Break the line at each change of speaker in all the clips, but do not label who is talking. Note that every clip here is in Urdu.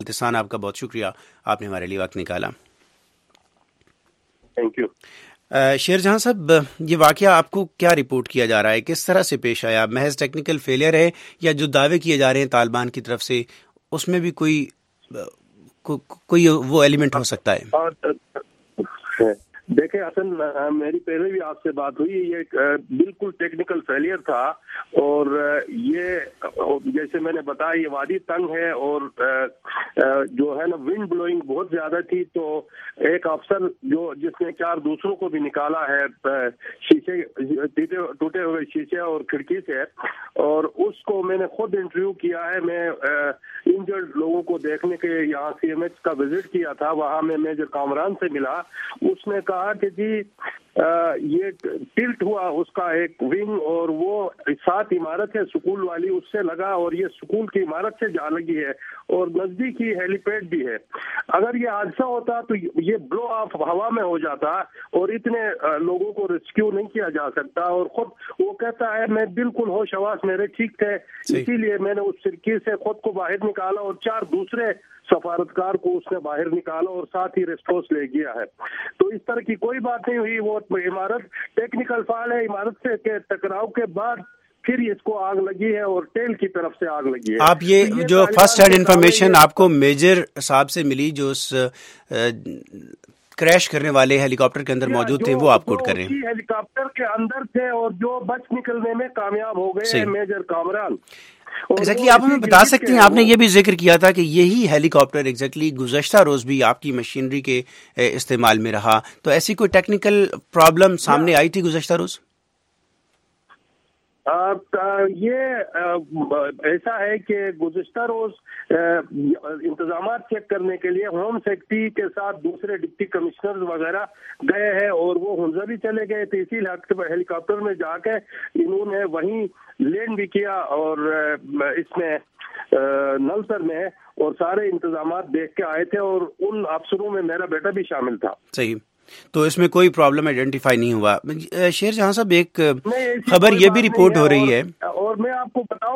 احسان آپ کا بہت شکریہ، آپ نے ہمارے لیے وقت نکالا.
Thank you.
شیر جہاں صاحب، یہ واقعہ آپ کو کیا رپورٹ کیا جا رہا ہے، کس طرح سے پیش آیا؟ محض ٹیکنیکل فیلئر ہے یا جو دعوے کیے جا رہے ہیں طالبان کی طرف سے اس میں بھی کوئی وہ ایلیمنٹ ہو سکتا ہے؟
دیکھیں حسن، میری پہلے بھی آپ سے بات ہوئی، یہ بالکل ٹیکنیکل فیلئر تھا، اور یہ جیسے میں نے بتایا یہ وادی تنگ ہے اور جو ہے نا ونڈ بلوئنگ بہت زیادہ تھی، تو ایک افسر جس نے 4 دوسروں کو بھی نکالا ہے شیشے ٹوٹے ہوئے شیشے اور کھڑکی سے، اور اس کو میں نے خود انٹرویو کیا ہے. میں انجرڈ لوگوں کو دیکھنے کے یہاں سی ایم ایچ کا وزٹ کیا تھا، وہاں میں میجر کامران سے ملا. اس نے کہا کہ جی یہ ٹلٹ ہوا اس کا ایک ونگ، اور وہ ساتھ عمارت ہے سکول والی، اس سے لگا، اور یہ سکول کی عمارت سے جا لگی ہے، اور نزدیک ہی ہیلی پیڈ بھی ہے. اگر یہ حادثہ ہوتا تو یہ بلو آف ہوا میں ہو جاتا اور اتنے لوگوں کو ریسکیو نہیں کیا جا سکتا. اور خود وہ کہتا ہے میں بالکل ہوش حواس میرے ٹھیک تھے، اسی لیے میں نے اس کھڑکی سے خود کو باہر نکالا، اور 4 دوسرے سفارتکار کو اس نے باہر نکالا اور ساتھ ہی ریسپانس لے گیا ہے. تو اس طرح کی کوئی بات نہیں ہوئی. وہ عمارت ٹیکنیکل فال ہے، عمارت سے کے ٹکراؤ کے بعد پھر اس کو آگ لگی ہے اور ٹیل کی طرف سے آگ لگی ہے.
آپ یہ جو فرسٹ ہینڈ انفارمیشن آپ کو میجر صاحب سے ملی جو اس کریش کرنے والے ہیلی کاپٹر کے اندر موجود تھے، وہ آپ کوٹ کر رہے ہیں؟
ہیلی کاپٹر کے اندر تھے اور جو بچ نکلنے میں کامیاب ہو گئے ہیں میجر کامران.
ایگزیکٹلی آپ ہمیں بتا سکتے ہیں، آپ نے یہ بھی ذکر کیا تھا کہ یہی ہیلی کاپٹر ایگزیکٹلی گزشتہ روز بھی آپ کی مشینری کے استعمال میں رہا، تو ایسی کوئی ٹیکنیکل پرابلم سامنے آئی تھی گزشتہ روز؟
یہ ایسا ہے کہ گزشتہ روز انتظامات چیک کرنے کے لیے ہوم سیکرٹری کے ساتھ دوسرے ڈپٹی کمشنر وغیرہ گئے ہیں، اور وہ ہنزا بھی چلے گئے تھے. اسی ہیلی کاپٹر میں جا کے انہوں نے وہیں لینڈ بھی کیا، اور اس میں نلسر میں، اور سارے انتظامات دیکھ کے آئے تھے، اور ان افسروں میں میرا بیٹا بھی شامل تھا.
صحیح، تو اس میں کوئی پرابلم آئیڈینٹیفائی نہیں ہوا. شیر جہاں صاحب، ایک خبر یہ بھی رپورٹ ہو رہی ہے،
اور میں آپ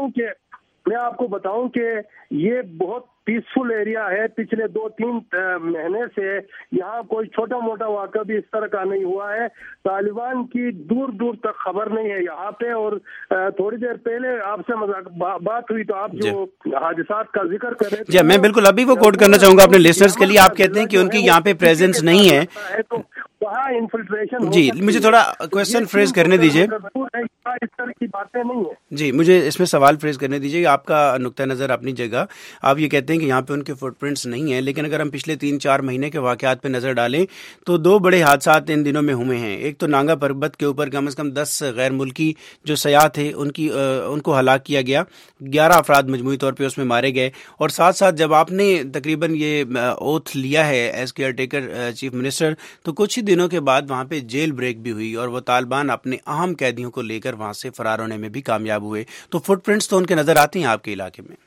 کو بتاؤں کہ یہ بہت پیسفل ایریا ہے. پچھلے 2-3 مہینے سے یہاں کوئی چھوٹا موٹا واقعہ بھی اس طرح کا نہیں ہوا ہے. طالبان کی دور دور تک خبر نہیں ہے یہاں پہ. اور تھوڑی دیر پہلے آپ سے بات ہوئی تو آپ جو حادثات کا ذکر کر رہے تھے،
میں بالکل ابھی وہ کوٹ کرنا چاہوں گا اپنے لسنرز کے لیے. آپ کہتے ہیں کہ ان کی یہاں پہ پریزنس نہیں ہے،
تو وہاں انفلٹریشن.
جی مجھے تھوڑا کوشچن فریز کرنے دیجیے.
اس طرح کی باتیں نہیں ہیں.
جی مجھے اس میں سوال فریز کرنے دیجیے. آپ کا نقطہ نظر اپنی جگہ، آپ یہ کہتے ہیں کہ یہاں پہ ان کے فٹ پرنٹس نہیں ہیں، لیکن اگر ہم پچھلے 3-4 مہینے کے واقعات پہ نظر ڈالیں تو 2 بڑے حادثات ان دنوں میں ہوئے ہیں. ایک تو نانگا پربت کے اوپر کم از کم 10 غیر ملکی جو سیاح تھے ان کو ہلاک کیا گیا، 11 افراد مجموعی طور پہ اس میں مارے گئے. اور ساتھ ساتھ جب آپ نے تقریباً یہ اوتھ لیا ہے as caretaker chief minister, تو کچھ ہی دنوں کے بعد وہاں پہ جیل بریک بھی ہوئی اور وہ طالبان اپنے اہم قیدیوں کو لے کر وہاں سے فرار ہونے میں بھی کامیاب ہوئے. تو فٹ پرنٹس تو ان کے نظر آتے ہیں آپ کے علاقے میں؟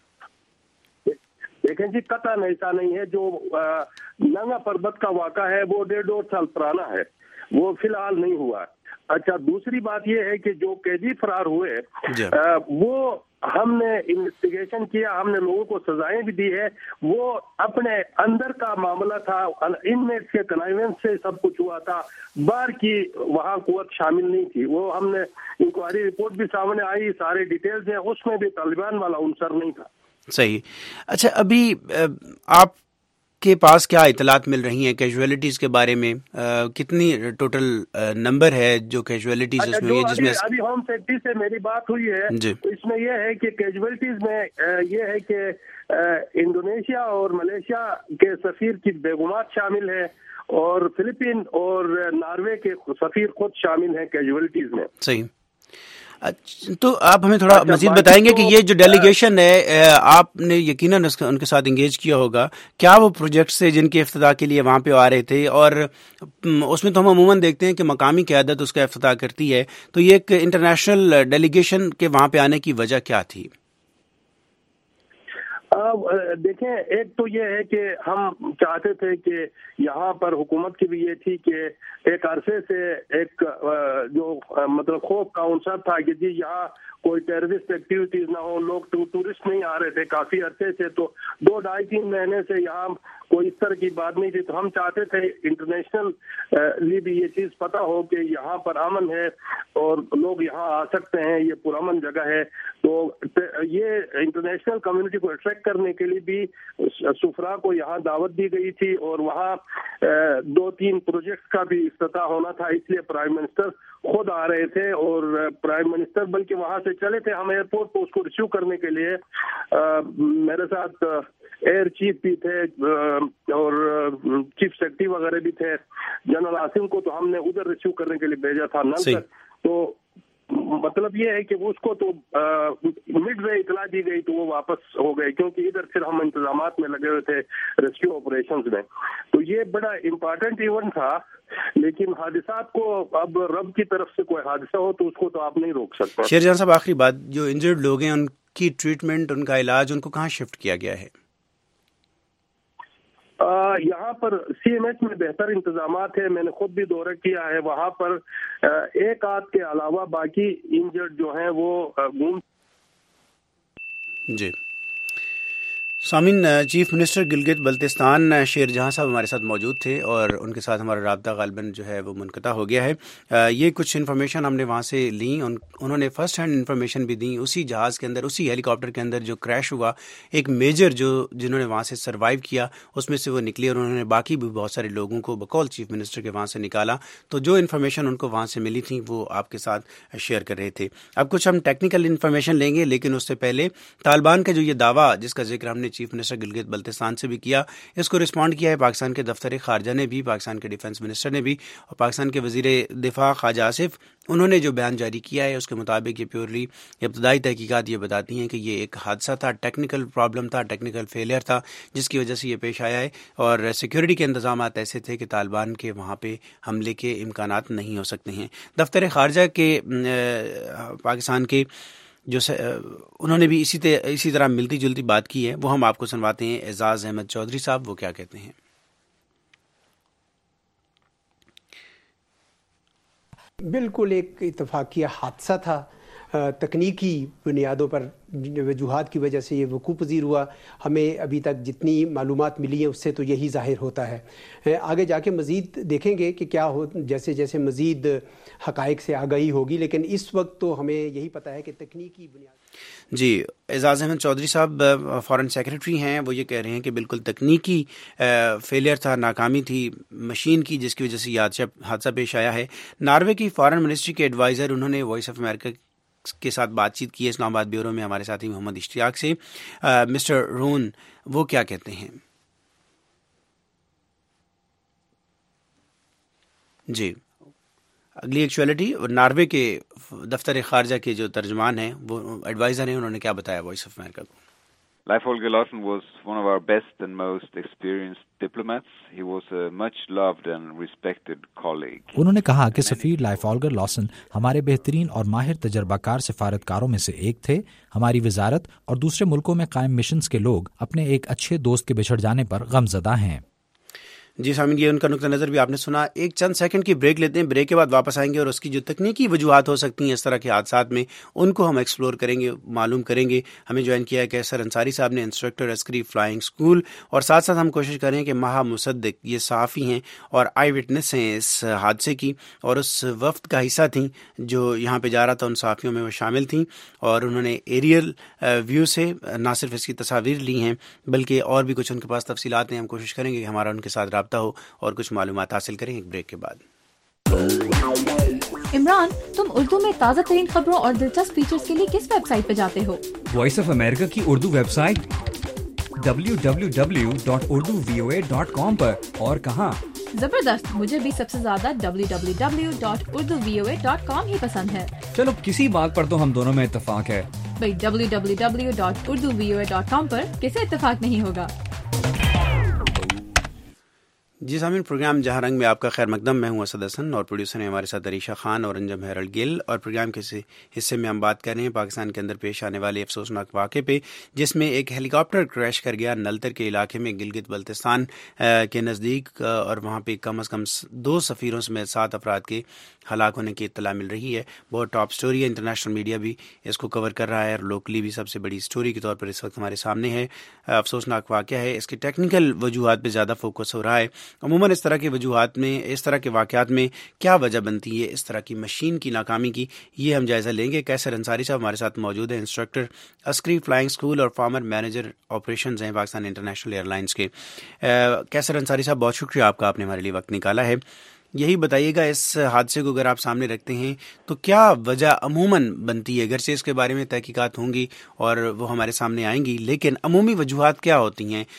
دیکھیں جی، قطعاً ایسا نہیں ہے. جو نانگا پربت کا واقعہ ہے وہ 1.5 سال پرانا ہے، وہ فی الحال نہیں ہوا. اچھا، دوسری بات یہ ہے کہ جو قیدی فرار ہوئے وہ ہم نے انویسٹیگیشن کیا، ہم نے لوگوں کو سزائیں بھی دی ہے. وہ اپنے اندر کا معاملہ تھا، انمیٹ کے کنائیونس سے سب کچھ ہوا تھا، باہر کی وہاں قوت شامل نہیں تھی. وہ ہم نے انکوائری رپورٹ بھی سامنے آئی، سارے ڈیٹیلز ہیں، اس میں بھی طالبان والا عنصر نہیں تھا.
صحیح. اچھا، ابھی آپ کے پاس کیا اطلاعات مل رہی ہیں کیجویلٹیز کے بارے میں؟ کتنی ٹوٹل نمبر ہے جو کیجویلٹیز اس میں ہوئی ہے؟ جس میں
ابھی ہوم سیکرٹری سے میری بات ہوئی ہے، اس میں یہ ہے کہ کیجویلٹیز میں یہ ہے کہ انڈونیشیا اور ملیشیا کے سفیر کی بیگمات شامل ہیں، اور فلپین اور ناروے کے سفیر خود شامل ہیں کیجویلٹیز میں.
صحیح. تو آپ ہمیں تھوڑا مزید بتائیں گے کہ یہ جو ڈیلیگیشن ہے، آپ نے یقیناً ان کے ساتھ انگیج کیا ہوگا، کیا وہ پروجیکٹس ہیں جن کے افتتاح کے لیے وہاں پہ آ رہے تھے؟ اور اس میں تو ہم عموماً دیکھتے ہیں کہ مقامی قیادت اس کا افتتاح کرتی ہے، تو یہ ایک انٹرنیشنل ڈیلیگیشن کے وہاں پہ آنے کی وجہ کیا تھی؟
دیکھیں، ایک تو یہ ہے کہ ہم چاہتے تھے کہ یہاں پر حکومت کی بھی یہ تھی کہ ایک عرصے سے ایک جو مطلب خوف کا عنصر تھا کہ جی یہاں کوئی ٹیررسٹ ایکٹیویٹیز نہ ہو, لوگ ٹورسٹ نہیں آ رہے تھے کافی عرصے سے, تو 2-2.5-3 مہینے سے یہاں کوئی اس طرح کی بات نہیں تھی. تو ہم چاہتے تھے انٹرنیشنل بھی یہ چیز پتہ ہو کہ یہاں پر امن ہے اور لوگ یہاں آ سکتے ہیں, یہ پرامن جگہ ہے. تو یہ انٹرنیشنل کمیونٹی کو اٹریکٹ کرنے کے لیے بھی سفراء کو یہاں دعوت دی گئی تھی, اور وہاں 2-3 پروجیکٹس کا بھی افتتاح ہونا تھا, اس لیے پرائم منسٹر خود آ رہے تھے. اور پرائم منسٹر بلکہ وہاں سے چلے تھے, ہم ایئرپورٹ پہ اس کو ریسیو کرنے کے لیے. میرے ساتھ ایئر چیف بھی تھے اور چیف سیکرٹری وغیرہ بھی تھے. جنرل عاصم کو تو ہم نے ادھر ریسیو کرنے کے لیے بھیجا تھا نل تک. تو مطلب یہ ہے کہ اس کو تو مڈ وے اطلاع دی گئی تو وہ واپس ہو گئے, کیونکہ ادھر پھر ہم انتظامات میں لگے ہوئے تھے ریسکیو آپریشنز میں. تو یہ بڑا امپارٹنٹ ایونٹ تھا, لیکن حادثات کو اب رب کی طرف سے کوئی حادثہ ہو تو اس کو تو آپ نہیں روک سکتے.
شیر جہاں صاحب, آخری بات, جو انجرڈ لوگ ہیں ان کی ٹریٹمنٹ, ان کا علاج, ان کو کہاں شفٹ کیا گیا ہے؟
یہاں پر سی ایم ایچ میں بہتر انتظامات ہیں, میں نے خود بھی دورہ کیا ہے. وہاں پر ایک آدھ کے علاوہ باقی انجرڈ جو ہیں وہ گم.
جی سامعین, چیف منسٹر گلگت بلتستان شیر جہاں صاحب ہمارے ساتھ موجود تھے اور ان کے ساتھ ہمارا رابطہ غالباً جو ہے وہ منقطع ہو گیا ہے. یہ کچھ انفارمیشن ہم نے وہاں سے لیں, انہوں نے فرسٹ ہینڈ انفارمیشن بھی دیں. اسی جہاز کے اندر, اسی ہیلی کاپٹر کے اندر جو کریش ہوا, ایک میجر جنہوں نے وہاں سے سروائیو کیا اس میں سے وہ نکلے, اور انہوں نے باقی بھی بہت سارے لوگوں کو بقول چیف منسٹر کے وہاں سے نکالا. تو جو انفارمیشن ان کو وہاں سے ملی تھی وہ آپ کے ساتھ شیئر کر رہے تھے. اب کچھ ہم ٹیکنیکل انفارمیشن لیں گے, لیکن اس سے پہلے طالبان کا جو یہ دعویٰ جس کا ذکر ہم نے چیف منسٹر گلگت بلتستان سے بھی کیا, اس کو رسپونڈ کیا ہے پاکستان کے دفتر خارجہ نے بھی, پاکستان کے ڈیفنس منسٹر نے بھی, اور پاکستان کے وزیر دفاع خواجہ آصف, انہوں نے جو بیان جاری کیا ہے اس کے مطابق یہ پیورلی ابتدائی تحقیقات یہ بتاتی ہیں کہ یہ ایک حادثہ تھا, ٹیکنیکل پرابلم تھا, ٹیکنیکل فیلئر تھا, جس کی وجہ سے یہ پیش آیا ہے. اور سیکیورٹی کے انتظامات ایسے تھے کہ طالبان کے وہاں پہ حملے کے امکانات نہیں ہو سکتے ہیں. دفتر خارجہ کے پاکستان کے جو انہوں نے بھی اسی طرح ملتی جلتی بات کی ہے, وہ ہم آپ کو سنواتے ہیں. اعزاز احمد چودھری صاحب وہ کیا کہتے ہیں؟
بالکل ایک اتفاقیہ حادثہ تھا, تکنیکی بنیادوں پر وجوہات کی وجہ سے یہ وقوع پذیر ہوا. ہمیں ابھی تک جتنی معلومات ملی ہیں اس سے تو یہی ظاہر ہوتا ہے. آگے جا کے مزید دیکھیں گے کہ کیا ہو, جیسے جیسے مزید حقائق سے آگاہی ہوگی, لیکن اس وقت تو ہمیں یہی پتہ ہے کہ تکنیکی بنیاد.
جی اعزاز احمد چودھری صاحب فارن سیکرٹری ہیں, وہ یہ کہہ رہے ہیں کہ بالکل تکنیکی فیلئر تھا, ناکامی تھی مشین کی, جس کی وجہ سے یہ حادثہ پیش آیا ہے. ناروے کی فارن منسٹری کے ایڈوائزر, انہوں نے وائس آف امریکہ کے ساتھ بات چیت کی ہے اسلام آباد بیورو میں ہمارے ساتھی محمد اشتیاق سے. مسٹر رون وہ کیا کہتے ہیں؟ جی اگلی ایکچولیٹی, ناروے کے دفتر خارجہ کے جو ترجمان ہیں, وہ ایڈوائزر ہیں, انہوں نے کیا بتایا وائس آف امریکہ کو؟
Leif Holger Larsen was one of our best and most experienced diplomats. He was a much loved and respected colleague.
انہوں نے کہا کہ سفیر لائف ہولگر لاسن ہمارے بہترین اور ماہر تجربہ کار سفارتکاروں میں سے ایک تھے. ہماری وزارت اور دوسرے ملکوں میں قائم مشنز کے لوگ اپنے ایک اچھے دوست کے بچھڑ جانے پر غمزدہ ہیں.
جی سامعین, یہ ان کا نقطہ نظر بھی آپ نے سنا. ایک چند سیکنڈ کی بریک لیتے ہیں, بریک کے بعد واپس آئیں گے اور اس کی جو تکنیکی وجوہات ہو سکتی ہیں اس طرح کے حادثات میں, ان کو ہم ایکسپلور کریں گے, معلوم کریں گے. ہمیں جوائن کیا ہے کیسر انصاری صاحب نے, انسٹرکٹر عسکری فلائنگ اسکول, اور ساتھ ساتھ ہم کوشش کریں کہ مہا مصدق یہ صحافی ہیں اور آئی وٹنس ہیں اس حادثے کی, اور اس وفد کا حصہ تھیں جو یہاں پہ جا رہا تھا, ان صحافیوں میں وہ شامل تھیں, اور انہوں نے ایریل ویو سے نہ صرف اس کی تصاویر لی ہیں بلکہ اور بھی کچھ ان کے پاس تفصیلات ہیں. ہم کوشش کریں گے کہ ہمارا ان کے ساتھ رابطہ ہو اور کچھ معلومات حاصل کریں ایک بریک کے بعد.
عمران, تم اردو میں تازہ ترین خبروں اور دلچسپ فیچرز کے لیے کس ویب سائٹ پہ جاتے ہو؟
وائس آف امریکہ کی اردو ویب سائٹ www.urduvoa.com پر. اور کہاں؟
زبردست, مجھے بھی سب سے زیادہ www.urduvoa.com ہی پسند ہے.
چلو کسی بات پر تو ہم دونوں میں اتفاق ہے.
بھئی www.urduvoa.com پر کسے اتفاق نہیں ہوگا.
جی سامعین، پروگرام جہاں رنگ میں آپ کا خیر مقدم. میں ہوں اسد حسن اور پروڈیوسر ہیں ہمارے ساتھ عریشہ خان اور انجم ہیرلڈ گل. اور پروگرام کے حصے میں ہم بات کر رہے ہیں پاکستان کے اندر پیش آنے والے افسوسناک واقعے پہ، جس میں ایک ہیلی کاپٹر کریش کر گیا نلتر کے علاقے میں گلگت بلتستان کے نزدیک، اور وہاں پہ کم از کم 2 سفیروں سمیت 7 افراد کے ہلاک ہونے کی اطلاع مل رہی ہے. بہت ٹاپ سٹوری ہے، انٹرنیشنل میڈیا بھی اس کو کور کر رہا ہے اور لوکلی بھی سب سے بڑی سٹوری کے طور پر اس وقت ہمارے سامنے ہے. افسوسناک واقعہ ہے، اس کے ٹیکنیکل وجوہات پہ زیادہ فوکس ہو رہا ہے. عموماً اس طرح کے وجوہات میں، اس طرح کے واقعات میں کیا وجہ بنتی ہے اس طرح کی مشین کی ناکامی کی، یہ ہم جائزہ لیں گے. کیسر انصاری صاحب ہمارے ساتھ موجود ہیں، انسٹرکٹر عسکری فلائنگ اسکول اور فارمر مینیجر آپریشنز ہیں پاکستان انٹرنیشنل ایئر لائنس کے. کیسر انصاری صاحب، بہت شکریہ آپ کا، آپ نے ہمارے لیے وقت نکالا ہے. یہی بتائیے گا، اس حادثے کو اگر آپ سامنے رکھتے ہیں تو کیا وجہ عموماً بنتی ہے؟ اگرچہ اس کے بارے میں تحقیقات ہوں گی اور وہ ہمارے سامنے آئیں گی، لیکن عمومی وجوہات کیا ہوتی ہیں؟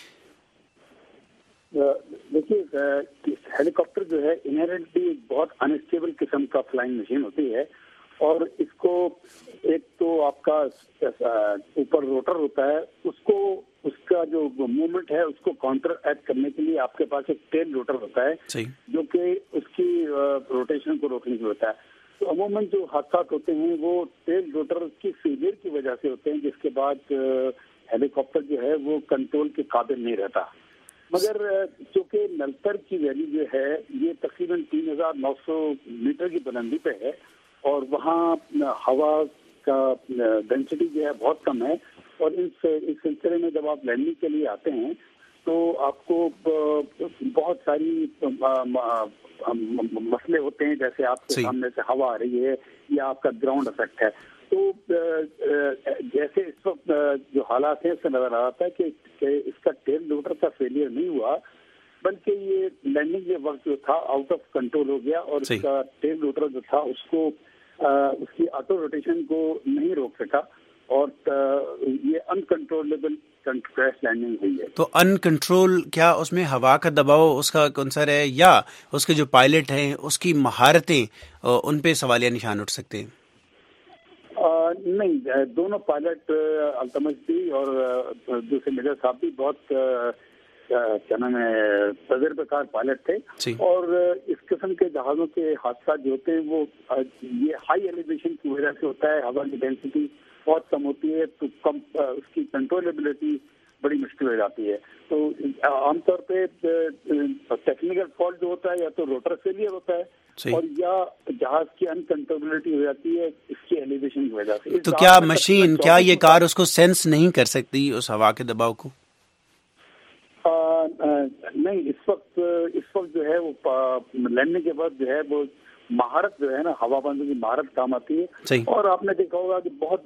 دیکھیے، ہیلی کاپٹر جو ہے انہیرنٹلی بہت انسٹیبل قسم کا فلائنگ مشین ہوتی ہے، اور اس کو ایک تو آپ کا اوپر روٹر ہوتا ہے، اس کا جو موومنٹ ہے اس کو کاؤنٹر ایکٹ کرنے کے لیے آپ کے پاس ایک ٹیل روٹر ہوتا ہے جو کہ اس کی روٹیشن کو روکنے کے لیے ہوتا ہے. تو عموماً جو حادثات ہوتے ہیں وہ ٹیل روٹر کی فیلئر کی وجہ سے ہوتے ہیں، جس کے بعد ہیلی کاپٹر جو ہے وہ کنٹرول کے قابل نہیں رہتا. مگر چونکہ نلتر کی ویلی جو ہے یہ تقریباً 3900 میٹر کی بلندی پہ ہے، اور وہاں ہوا کا ڈینسٹی جو ہے بہت کم ہے، اور اس سلسلے میں جب آپ لینڈنگ کے لیے آتے ہیں تو آپ کو بہت ساری مسئلے ہوتے ہیں، جیسے آپ کے سامنے سے ہوا آ رہی ہے یا آپ کا گراؤنڈ افیکٹ ہے. تو جیسے اس وقت جو حالات ہیں اس سے نظر آ رہا ہے کہ اس کا ٹیل روٹر کا فیلئر نہیں ہوا، بلکہ یہ لینڈنگ کے وقت جو تھا آؤٹ آف کنٹرول ہو گیا، اور اس کا ٹیل روٹر جو تھا اس کو اس کی آٹو روٹیشن کو نہیں روک سکا، اور یہ انکنٹرولبل کریش لینڈنگ ہوئی ہے.
تو ان کنٹرول، کیا اس میں ہوا کا دباؤ اس کا کنسر ہے، یا اس کے جو پائلٹ ہیں اس کی مہارتیں، ان پہ سوالیہ نشان اٹھ سکتے ہیں؟
نہیں، دونوں پائلٹ التمش بھی اور دوسرے میجر صاحب بھی بہت کیا نام ہے تجربہ کار پائلٹ تھے، اور اس قسم کے جہازوں کے حادثات جو ہوتے ہیں وہ یہ ہائی ایلیویشن کی وجہ سے ہوتا ہے. ہوا کی ڈینسٹی بہت کم ہوتی ہے تو اس کی کنٹرولبلٹی بڑی مشکل ہو جاتی ہے. تو عام طور پہ ٹیکنیکل فالٹ جو ہوتا ہے یا تو روٹر فیلئر ہوتا ہے، اور یا جہاز کی انکنٹرولبلٹی ہو جاتی ہے اس کی ایلیویشن کی وجہ سے.
تو کیا مشین، کیا یہ کار اس کو سینس نہیں کر سکتی اس ہوا کے دباؤ کو؟
نہیں، اس وقت جو ہے وہ لینڈنگ کے بعد جو ہے وہ مہارت جو ہے نا، ہوا بندی کی مہارت کام آتی ہے. اور آپ نے دیکھا ہوگا کہ بہت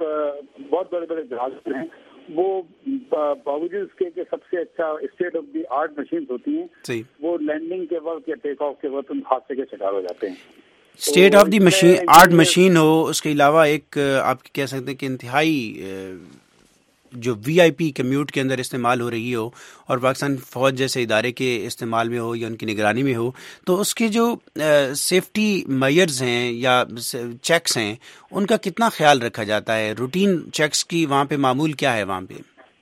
بڑے جہاز ہیں وہ باوجود اس کے کہ سب سے اچھا state of the art machines ہوتی ہیں، وہ لینڈنگ کے وقت یا ٹیک آف کے وقت ان حادثے کے شکار ہو جاتے ہیں.
State of the art machine ہو، اس کے علاوہ ایک آپ کہہ سکتے ہیں کہ انتہائی جو وی آئی پی کمیوٹ کے اندر استعمال ہو رہی ہو، اور پاکستان فوج جیسے ادارے کے استعمال میں ہو یا ان کی نگرانی میں ہو، تو اس کے جو سیفٹی میئرز ہیں یا چیکس ہیں ان کا کتنا خیال رکھا جاتا ہے؟ روٹین چیکس کی وہاں پہ معمول کیا ہے وہاں پہ؟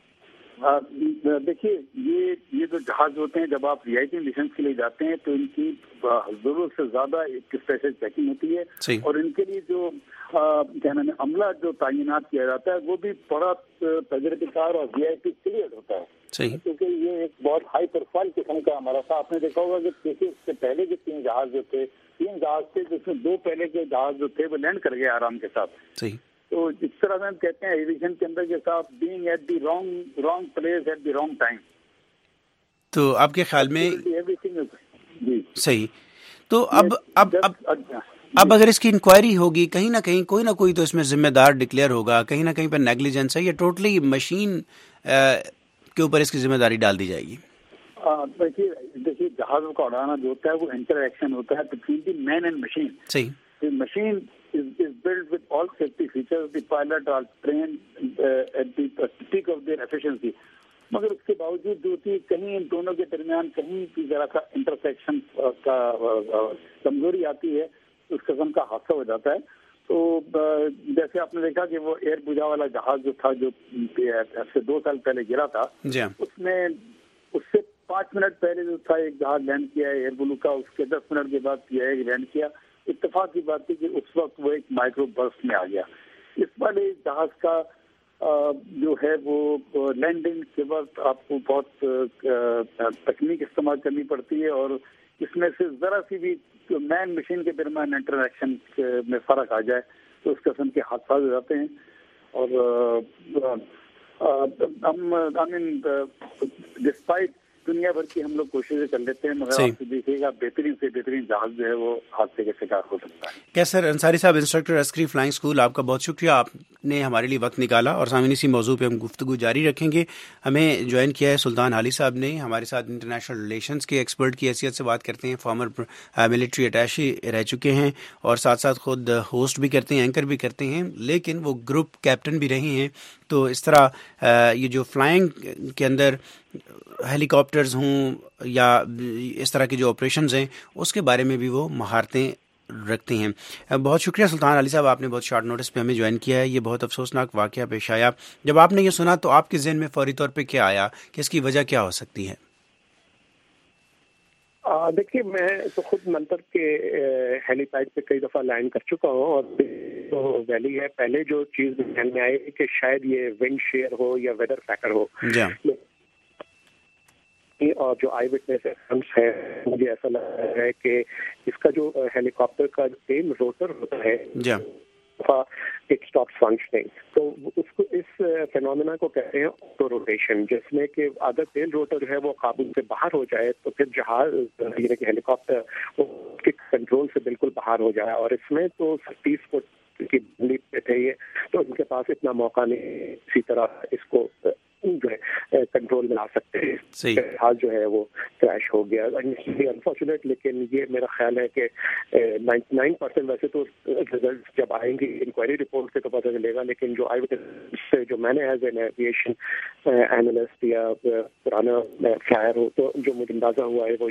دیکھیے، یہ جو جہاز ہوتے ہیں جب آپ وی آئی پی مشن کے لیے جاتے ہیں تو ان کی ضرورت سے زیادہ ایک اسپیشل چیکنگ ہوتی ہے، اور ان کے لیے جو کیا نام ہے عملہ جو تعینات کیا جاتا ہے وہ بھی بڑا تجربہ کار اور وی آئی پی کلیئر ہوتا ہے، کیونکہ یہ ایک بہت ہائی پروفائل قسم کا ہمارا تھا. آپ نے دیکھا ہوگا کہ اس سے پہلے کے 3 جہاز جو تھے، 3 جہاز تھے جس میں 2 پہلے کے جہاز جو تھے وہ لینڈ کر گئے آرام کے ساتھ. تو جس طرح سے ہم کہتے ہیں ایویشن کے اندر کے ساتھ being at the wrong place at the wrong time.
تو آپ کے خیال میں صحیح. تو اب اگر اس کی انکوائری ہوگی کہیں نہ کہیں کوئی نہ کوئی تو اس میں ذمہ دار ڈکلیئر ہوگا، کہیں نہ کہیں پر نیگلیجنس ہے یا ٹوٹلی مشین کے اوپر اس کی ذمہ داری ڈال دی جائے گی؟
دیکھیے جہازوں کا اڑانا جو ہوتا ہے وہ انٹر ایکشن ہوتا ہے between the man and machine. صحیح. Machine is built with all safety features. The pilot are trained at the peak of their efficiency. مگر اس کے باوجود جو ہوتی ہے کہیں ان دونوں کے درمیان کہیں بھی ذرا سا انٹرسیکشن کا کمزوری آتی ہے، اس قسم کا حادثہ ہو جاتا ہے. تو جیسے آپ نے دیکھا کہ وہ ایئر بوجھا والا جہاز جو تھا جو 2 سال پہلے گرا تھا، اس میں اس سے 5 मिनट पहले जो था एक जहाज लैंड किया है एयर ब्लू का, उसके 10 मिनट के बाद PIA लैंड किया। इत्तेफाक की बात थी कि उस वक्त वो एक माइक्रो बर्स्ट में आ गया। इस वाले जहाज का जो है वो लैंडिंग के वक्त आपको बहुत तकनीक इस्तेमाल करनी पड़ती है, और इसमें से ज़रा सी भी मैन मशीन के दरमियान इंटरेक्शन में फ़र्क आ जाए तो उस किस्म के हादसा हो जाते हैं। और डिस्पाइट दुनिया भर की हम लोग कोशिशें कर लेते हैं, मगर आप देखिएगा बेहतरीन से बेहतरीन जहाज जो है वो हादसे का शिकार हो सकता है।
क्या सर अंसारी साहब, इंस्ट्रक्टर अस्करी फ्लाइंग स्कूल, आपका बहुत शुक्रिया, आपने हमारे लिए वक्त निकाला। और सामने इसी मौजू पे हम गुफ्तगू जारी रखेंगे। हमें ज्वाइन किया है सुल्तान हाली साहब ने, हमारे साथ इंटरनेशनल रिलेशंस के एक्सपर्ट की हैसियत से बात करते हैं, फॉर्मर मिलिट्री अटैची रह चुके हैं और साथ साथ खुद होस्ट भी करते हैं, एंकर भी करते हैं, लेकिन वो ग्रुप कैप्टन भी रहे हैं। तो इस तरह ये जो फ्लाइंग के अंदर हेलीकॉप्टर्स हों या इस तरह के जो ऑपरेशंस हैं उसके बारे में भी वो महारतें रखते हैं। बहुत शुक्रिया सुल्तान अली साहब, आपने बहुत शॉर्ट नोटिस पे हमें ज्वाइन किया है। ये बहुत अफसोसनाक वाक़या पेश आया। जब आपने ये सुना तो आपके ज़हन में फौरी तौर पे क्या आया कि इसकी वजह क्या हो सकती है?
देखिए, मैं तो खुद मंतर के हेलीपैड पे कई दफ़ा लैंड कर चुका हूँ और तो वैली है। पहले जो चीज़ ध्यान में आई कि शायद ये विंड शेयर हो या वेदर फैक्टर हो, और जो आई विटनेस है मुझे ऐसा लग रहा है कि इसका जो हेलीकॉप्टर का टेल रोटर होता है इट स्टॉप्स फंक्शनिंग, तो उसको इस फेनोमेना को कहते हैं ऑटो रोटेशन, जिसमें कि अगर टेल रोटर जो है वो काबू से बाहर हो जाए तो फिर जहाज यानी कि हेलीकॉप्टर वो उसके कंट्रोल से बिल्कुल बाहर हो जाए। और इसमें तो 30 फुट की बिजली पे थे ये, तो उनके पास इतना मौका नहीं इसी तरह इसको जो है कंट्रोल में ला सकते हैं। हाल जो है वो क्रैश हो गया अनफॉर्चुनेट, लेकिन ये मेरा ख्याल है कि 99% वैसे तो रिजल्ट जब आएंगे इंक्वायरी रिपोर्ट से तो पता चलेगा, लेकिन जो आई जो मैंने एज एन एविएशन एनालिस्ट या पुराना फ्लायर हो तो जो मुझे अंदाजा हुआ है वो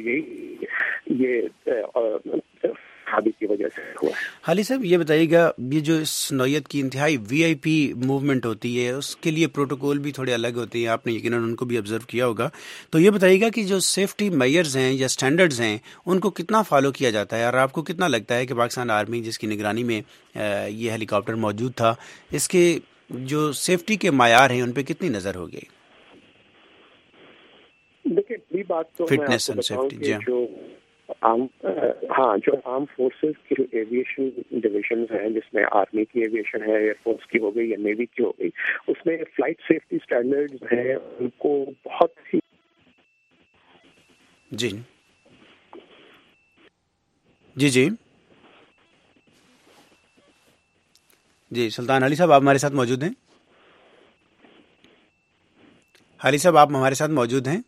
ये की वजह से हुआ है।
हाली साहब, ये बताइएगा, ये जो इस नौयत की इंतहाई VIP मूवमेंट होती है उसके लिए प्रोटोकॉल भी थोड़े अलग होते हैं, आपने यकीनन उनको भी ऑब्जर्व किया होगा। तो ये बताइएगा कि जो सेफ्टी मेजर्स हैं या स्टैंडर्ड्स हैं उनको कितना फॉलो किया जाता है, और आपको कितना लगता है कि पाकिस्तान आर्मी जिसकी निगरानी में ये हेलीकॉप्टर मौजूद था, इसके जो सेफ्टी के मायार हैं उन पर कितनी नज़र होगी?
देखिए, बड़ी बात तो
फिटनेस एंड सेफ्टी जो
आर्म फोर्सेस की जो एविएशन डिविजन हैं, जिसमें आर्मी की एविएशन है, एयरफोर्स की हो गई या नेवी की हो गई, उसमें फ्लाइट सेफ्टी स्टैंडर्ड्स हैं, उनको बहुत ही
जी सुल्तान हाली साहब, आप हमारे साथ मौजूद हैं? हाली साहब, आप हमारे साथ मौजूद हैं?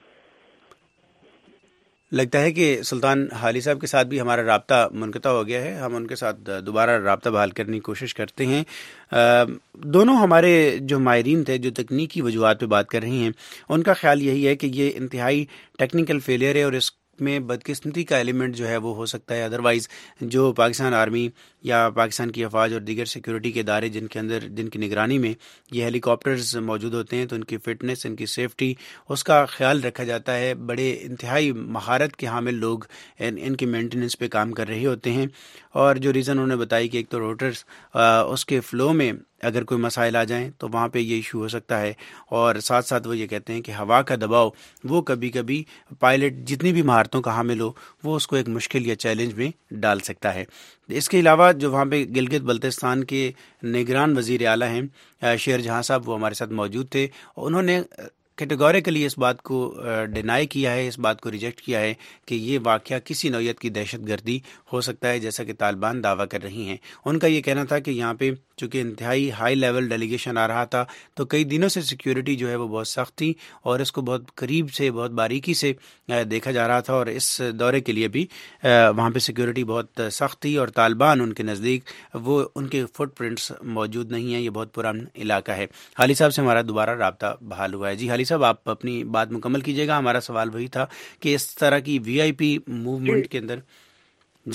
लगता है कि सुल्तान हाली साहब के साथ भी हमारा राब्ता मुनक़ता हो गया है। हम उनके साथ दोबारा राब्ता बहाल करने की कोशिश करते हैं। दोनों हमारे जो माहिरीन थे जो तकनीकी वजूहात पे बात कर रही हैं, उनका ख्याल यही है कि ये इंतहाई टेक्निकल फेलियर है और इसमें बदकिस्मती का एलिमेंट जो है वो हो सकता है। अदरवाइज़ जो पाकिस्तान आर्मी या पाकिस्तान की अफवाज और दीगर सिक्योरिटी के इदारे जिनकी निगरानी में ये हेलीकॉप्टर्स मौजूद होते हैं, तो उनकी फ़िटनेस, इनकी सेफ्टी, उसका ख्याल रखा जाता है। बड़े इंतहाई महारत के हामिल लोग इनकी मेंटेनेंस पे काम कर रहे होते हैं। और जो रीज़न उन्होंने बताई कि एक तो रोटर्स उसके फ़्लो में अगर कोई मसाइल आ जाएं तो वहाँ पे ये इशू हो सकता है, और साथ साथ वो ये कहते हैं कि हवा का दबाव वो कभी कभी पायलट जितनी भी महारतों का हामिल हो वो उसको एक मुश्किल या चैलेंज में डाल सकता है। इसके अलावा जो वहाँ पे गिलगित बल्तिस्तान के निगरान वज़ीर आला हैं शेर जहाँ साहब, वो हमारे साथ मौजूद थे। उन्होंने कैटेगोरिकली इस बात को डिनाई किया है, इस बात को रिजेक्ट किया है कि ये वाक़या किसी नौयत की दहशत गर्दी हो सकता है जैसा कि तालिबान दावा कर रही हैं। उनका ये कहना था कि यहाँ पे चूँकि इंतहाई हाई लेवल डेलीगेशन आ रहा था तो कई दिनों से सिक्योरिटी जो है वो बहुत सख्त थी और इसको बहुत करीब से, बहुत बारीकी से देखा जा रहा था, और इस दौरे के लिए भी वहाँ पे सिक्योरिटी बहुत सख्त थी और तालिबान उनके नज़दीक वो उनके फुटप्रिंट्स मौजूद नहीं हैं। ये बहुत पुराना इलाका है। हाली साहब से हमारा दोबारा राब्ता बहाल हुआ है। जी हाली साहब, आप अपनी बात मुकम्मल कीजिएगा। हमारा सवाल वही था कि इस तरह की VIP मूवमेंट के अंदर। जी हाँ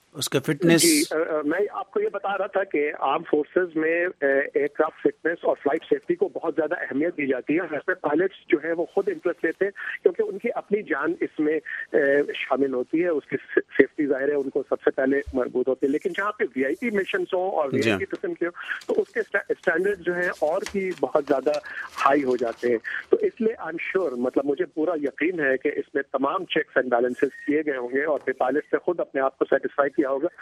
اس کا فٹنس؟
جی میں آپ کو یہ بتا رہا تھا کہ آرم فورسز میں ایئر کرافٹ فٹنس اور فلائٹ سیفٹی کو بہت زیادہ اہمیت دی جاتی ہے. اس میں پائلٹس جو ہے وہ خود انٹرسٹ لیتے ہیں کیونکہ ان کی اپنی جان اس میں شامل ہوتی ہے, اس کی سیفٹی ظاہر ہے ان کو سب سے پہلے مربوط ہوتی ہے. لیکن جہاں پہ وی آئی پی مشنس ہوں اور وی آئی پی قسم کے ہوں تو اس کے اسٹینڈرڈ جو ہے اور بھی بہت زیادہ ہائی ہو جاتے ہیں. تو اس لیے آئی ایم شیور, مطلب مجھے پورا یقین ہے کہ اس میں تمام چیکس اینڈ بیلنسز کیے گئے ہوں گے اور پائلٹ سے خود اپنے آپ کو سیٹسفائی کیا ہوگا.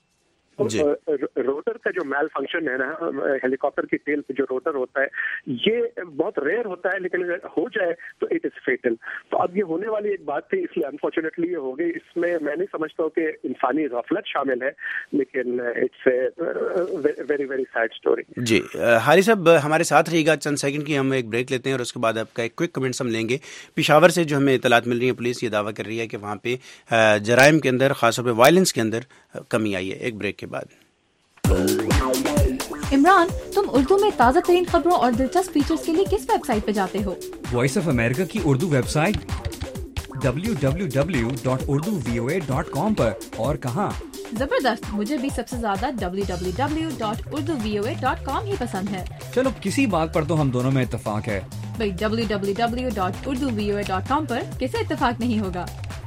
روٹر کا جو میل فنکشن ہے نا, ہیلی کاپٹر کی ٹیل پہ جو روٹر ہوتا ہے یہ بہت ریئر ہوتا ہے, لیکن اگر ہو جائے تو اٹ از فیٹل. تو اب یہ ہونے والی ایک بات تھی, اس لیے انفارچونیٹلی یہ ہو گئی. اس میں میں نہیں سمجھتا ہوں کہ انسانی غفلت شامل ہے, لیکن it's a very very sad story.
جی حاری صاحب ہمارے ساتھ رہیے گا, چند سیکنڈ کی ہم ایک بریک لیتے ہیں اور اس کے بعد آپ کا ایک کوئک کمنٹس ہم لیں گے. پشاور سے جو ہمیں اطلاعات مل رہی ہیں, پولیس یہ دعویٰ کر رہی ہے کہ وہاں پہ جرائم کے اندر, خاص طور پہ وائلنس کے اندر کمی آئی ہے. ایک بریک کے بعد.
عمران, تم اردو میں تازہ ترین خبروں اور دلچسپ فیچرز کے لیے کس ویب سائٹ پہ جاتے ہو؟
وائس آف امریکہ کی اردو ویب سائٹ www.urduvoa.com پر. اور کہاں؟
زبردست, مجھے بھی سب سے زیادہ www.urduvoa.com ہی پسند ہے.
چلو کسی بات پر تو ہم دونوں میں اتفاق ہے.
بھئی www.urduvoa.com پر کسے اتفاق نہیں ہوگا.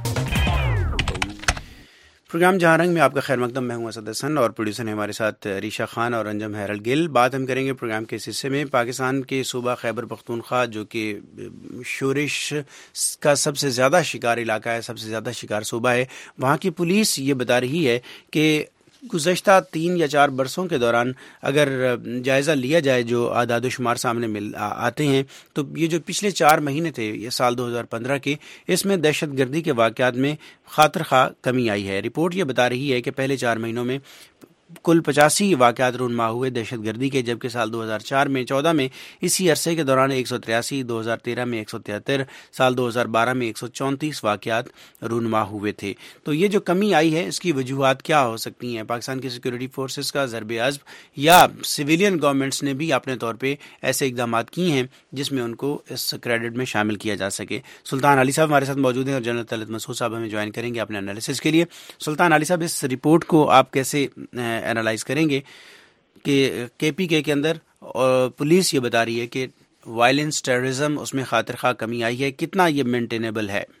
پروگرام جہاں رنگ میں آپ کا خیر مقدم. میں ہوں اسد حسن اور پروڈیوسر ہیں ہمارے ساتھ ریشا خان اور انجم ہیرل گل. بات ہم کریں گے پروگرام کے اس حصے میں پاکستان کے صوبہ خیبر پختونخوا, جو کہ شورش کا سب سے زیادہ شکار علاقہ ہے, سب سے زیادہ شکار صوبہ ہے. وہاں کی پولیس یہ بتا رہی ہے کہ گزشتہ 3 یا 4 برسوں کے دوران اگر جائزہ لیا جائے جو اعداد و شمار سامنے آتے ہیں, تو یہ جو پچھلے 4 مہینے تھے, یہ سال 2015 کے, اس میں دہشت گردی کے واقعات میں خاطر خواہ کمی آئی ہے. رپورٹ یہ بتا رہی ہے کہ پہلے 4 مہینوں میں کل 85 واقعات رونما ہوئے دہشت گردی کے, جبکہ سال 2004 میں 14 میں اسی عرصے کے دوران 183, 2013 میں 173, سال 2012 میں 134 واقعات رونما ہوئے تھے. تو یہ جو کمی آئی ہے اس کی وجوہات کیا ہو سکتی ہیں؟ پاکستان کی سیکورٹی فورسز کا ضرب عزم یا سویلین گورنمنٹس نے بھی اپنے طور پہ ایسے اقدامات کیے ہیں جس میں ان کو اس کریڈٹ میں شامل کیا جا سکے؟ سلطان علی صاحب ہمارے ساتھ موجود ہیں اور جنرل طلعت مسعود صاحب ہمیں جوائن کریں گے اپنے انالیسس کے لیے. سلطان علی صاحب, اس رپورٹ کو آپ کیسے اینالائز کریں گے کہ کے پی کے اندر پولیس یہ بتا رہی ہے کہ وائلنس, ٹیررزم, اس میں خاطر خواہ کمی آئی ہے, کتنا یہ مینٹینیبل ہے؟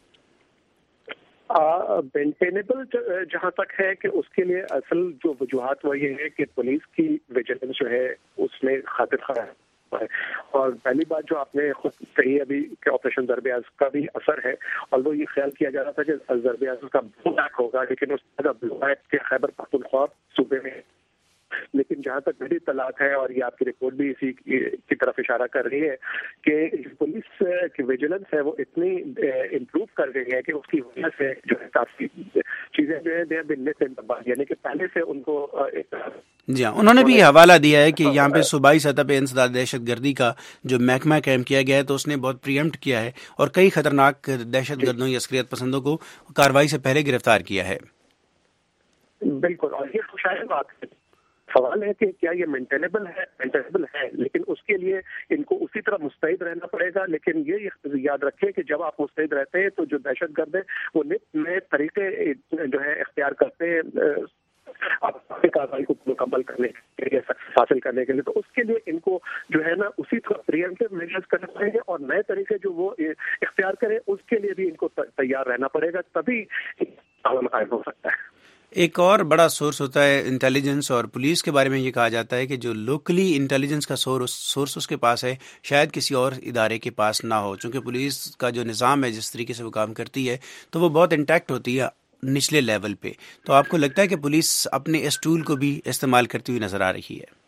مینٹینیبل جہاں تک ہے کہ اس کے لیے اصل جو وجوہات وہ یہ ہے کہ پولیس کی ویجیلنس جو ہے اس میں خاطر خواہ ہے. اور پہلی بات جو آپ نے خود کہی ابھی کہ آپریشن ضرب عزم کا بھی اثر ہے, اور وہ یہ خیال کیا جا رہا تھا کہ ضرب عزم کا بلو بیک ہوگا, لیکن اس کا بلو بیک کے خیبر پختونخوا صوبے میں. لیکن جہاں تک میری اطلاعات ہے, اور یہ آپ کی رپورٹ بھی اسی کی طرف اشارہ کر رہی ہے کہ پولیس کی ویجیلنس ہے وہ اتنی امپروو کر رہی ہے کہ اس کی وجہ سے جو ہے کافی چیزیں جو ہے یعنی کہ پہلے سے ان کو.
جی ہاں, انہوں نے بھی حوالہ دیا ہے کہ یہاں پہ صوبائی سطح پہ انسداد دہشت گردی کا جو محکمہ قائم کیا گیا ہے تو اس نے بہت پریمپٹ کیا ہے اور کئی خطرناک دہشت گردوں یا عسکریت پسندوں کو کارروائی سے پہلے گرفتار کیا ہے.
بالکل, اور یہ خوشائن بات ہے. سوال ہے کہ کیا یہ مینٹینیبل ہے, لیکن اس کے لیے ان کو اسی طرح مستعد رہنا پڑے گا. لیکن یہ یاد رکھیں کہ جب آپ مستعد رہتے ہیں تو جو دہشت گرد ہیں وہ نئے طریقے جو ہے اختیار کرتے ہیں اپنی کارروائی کو مکمل کرنے کے لیے, حاصل کرنے کے لیے. تو اس کے لیے ان کو جو ہے نا اسی طرح پریمپٹیو میجرز کرنے پڑیں گے, اور نئے طریقے جو وہ اختیار کریں اس کے لیے بھی ان کو تیار رہنا پڑے گا, تبھی قائم ہو سکتا ہے.
ایک اور بڑا سورس ہوتا ہے انٹیلیجنس, اور پولیس کے بارے میں یہ کہا جاتا ہے کہ جو لوکلی انٹیلیجنس کا سورس اس کے پاس ہے شاید کسی اور ادارے کے پاس نہ ہو, چونکہ پولیس کا جو نظام ہے جس طریقے سے وہ کام کرتی ہے تو وہ بہت انٹیکٹ ہوتی ہے نچلے لیول پہ. تو آپ کو لگتا ہے کہ پولیس اپنے اس ٹول کو بھی استعمال کرتی ہوئی نظر آ رہی ہے؟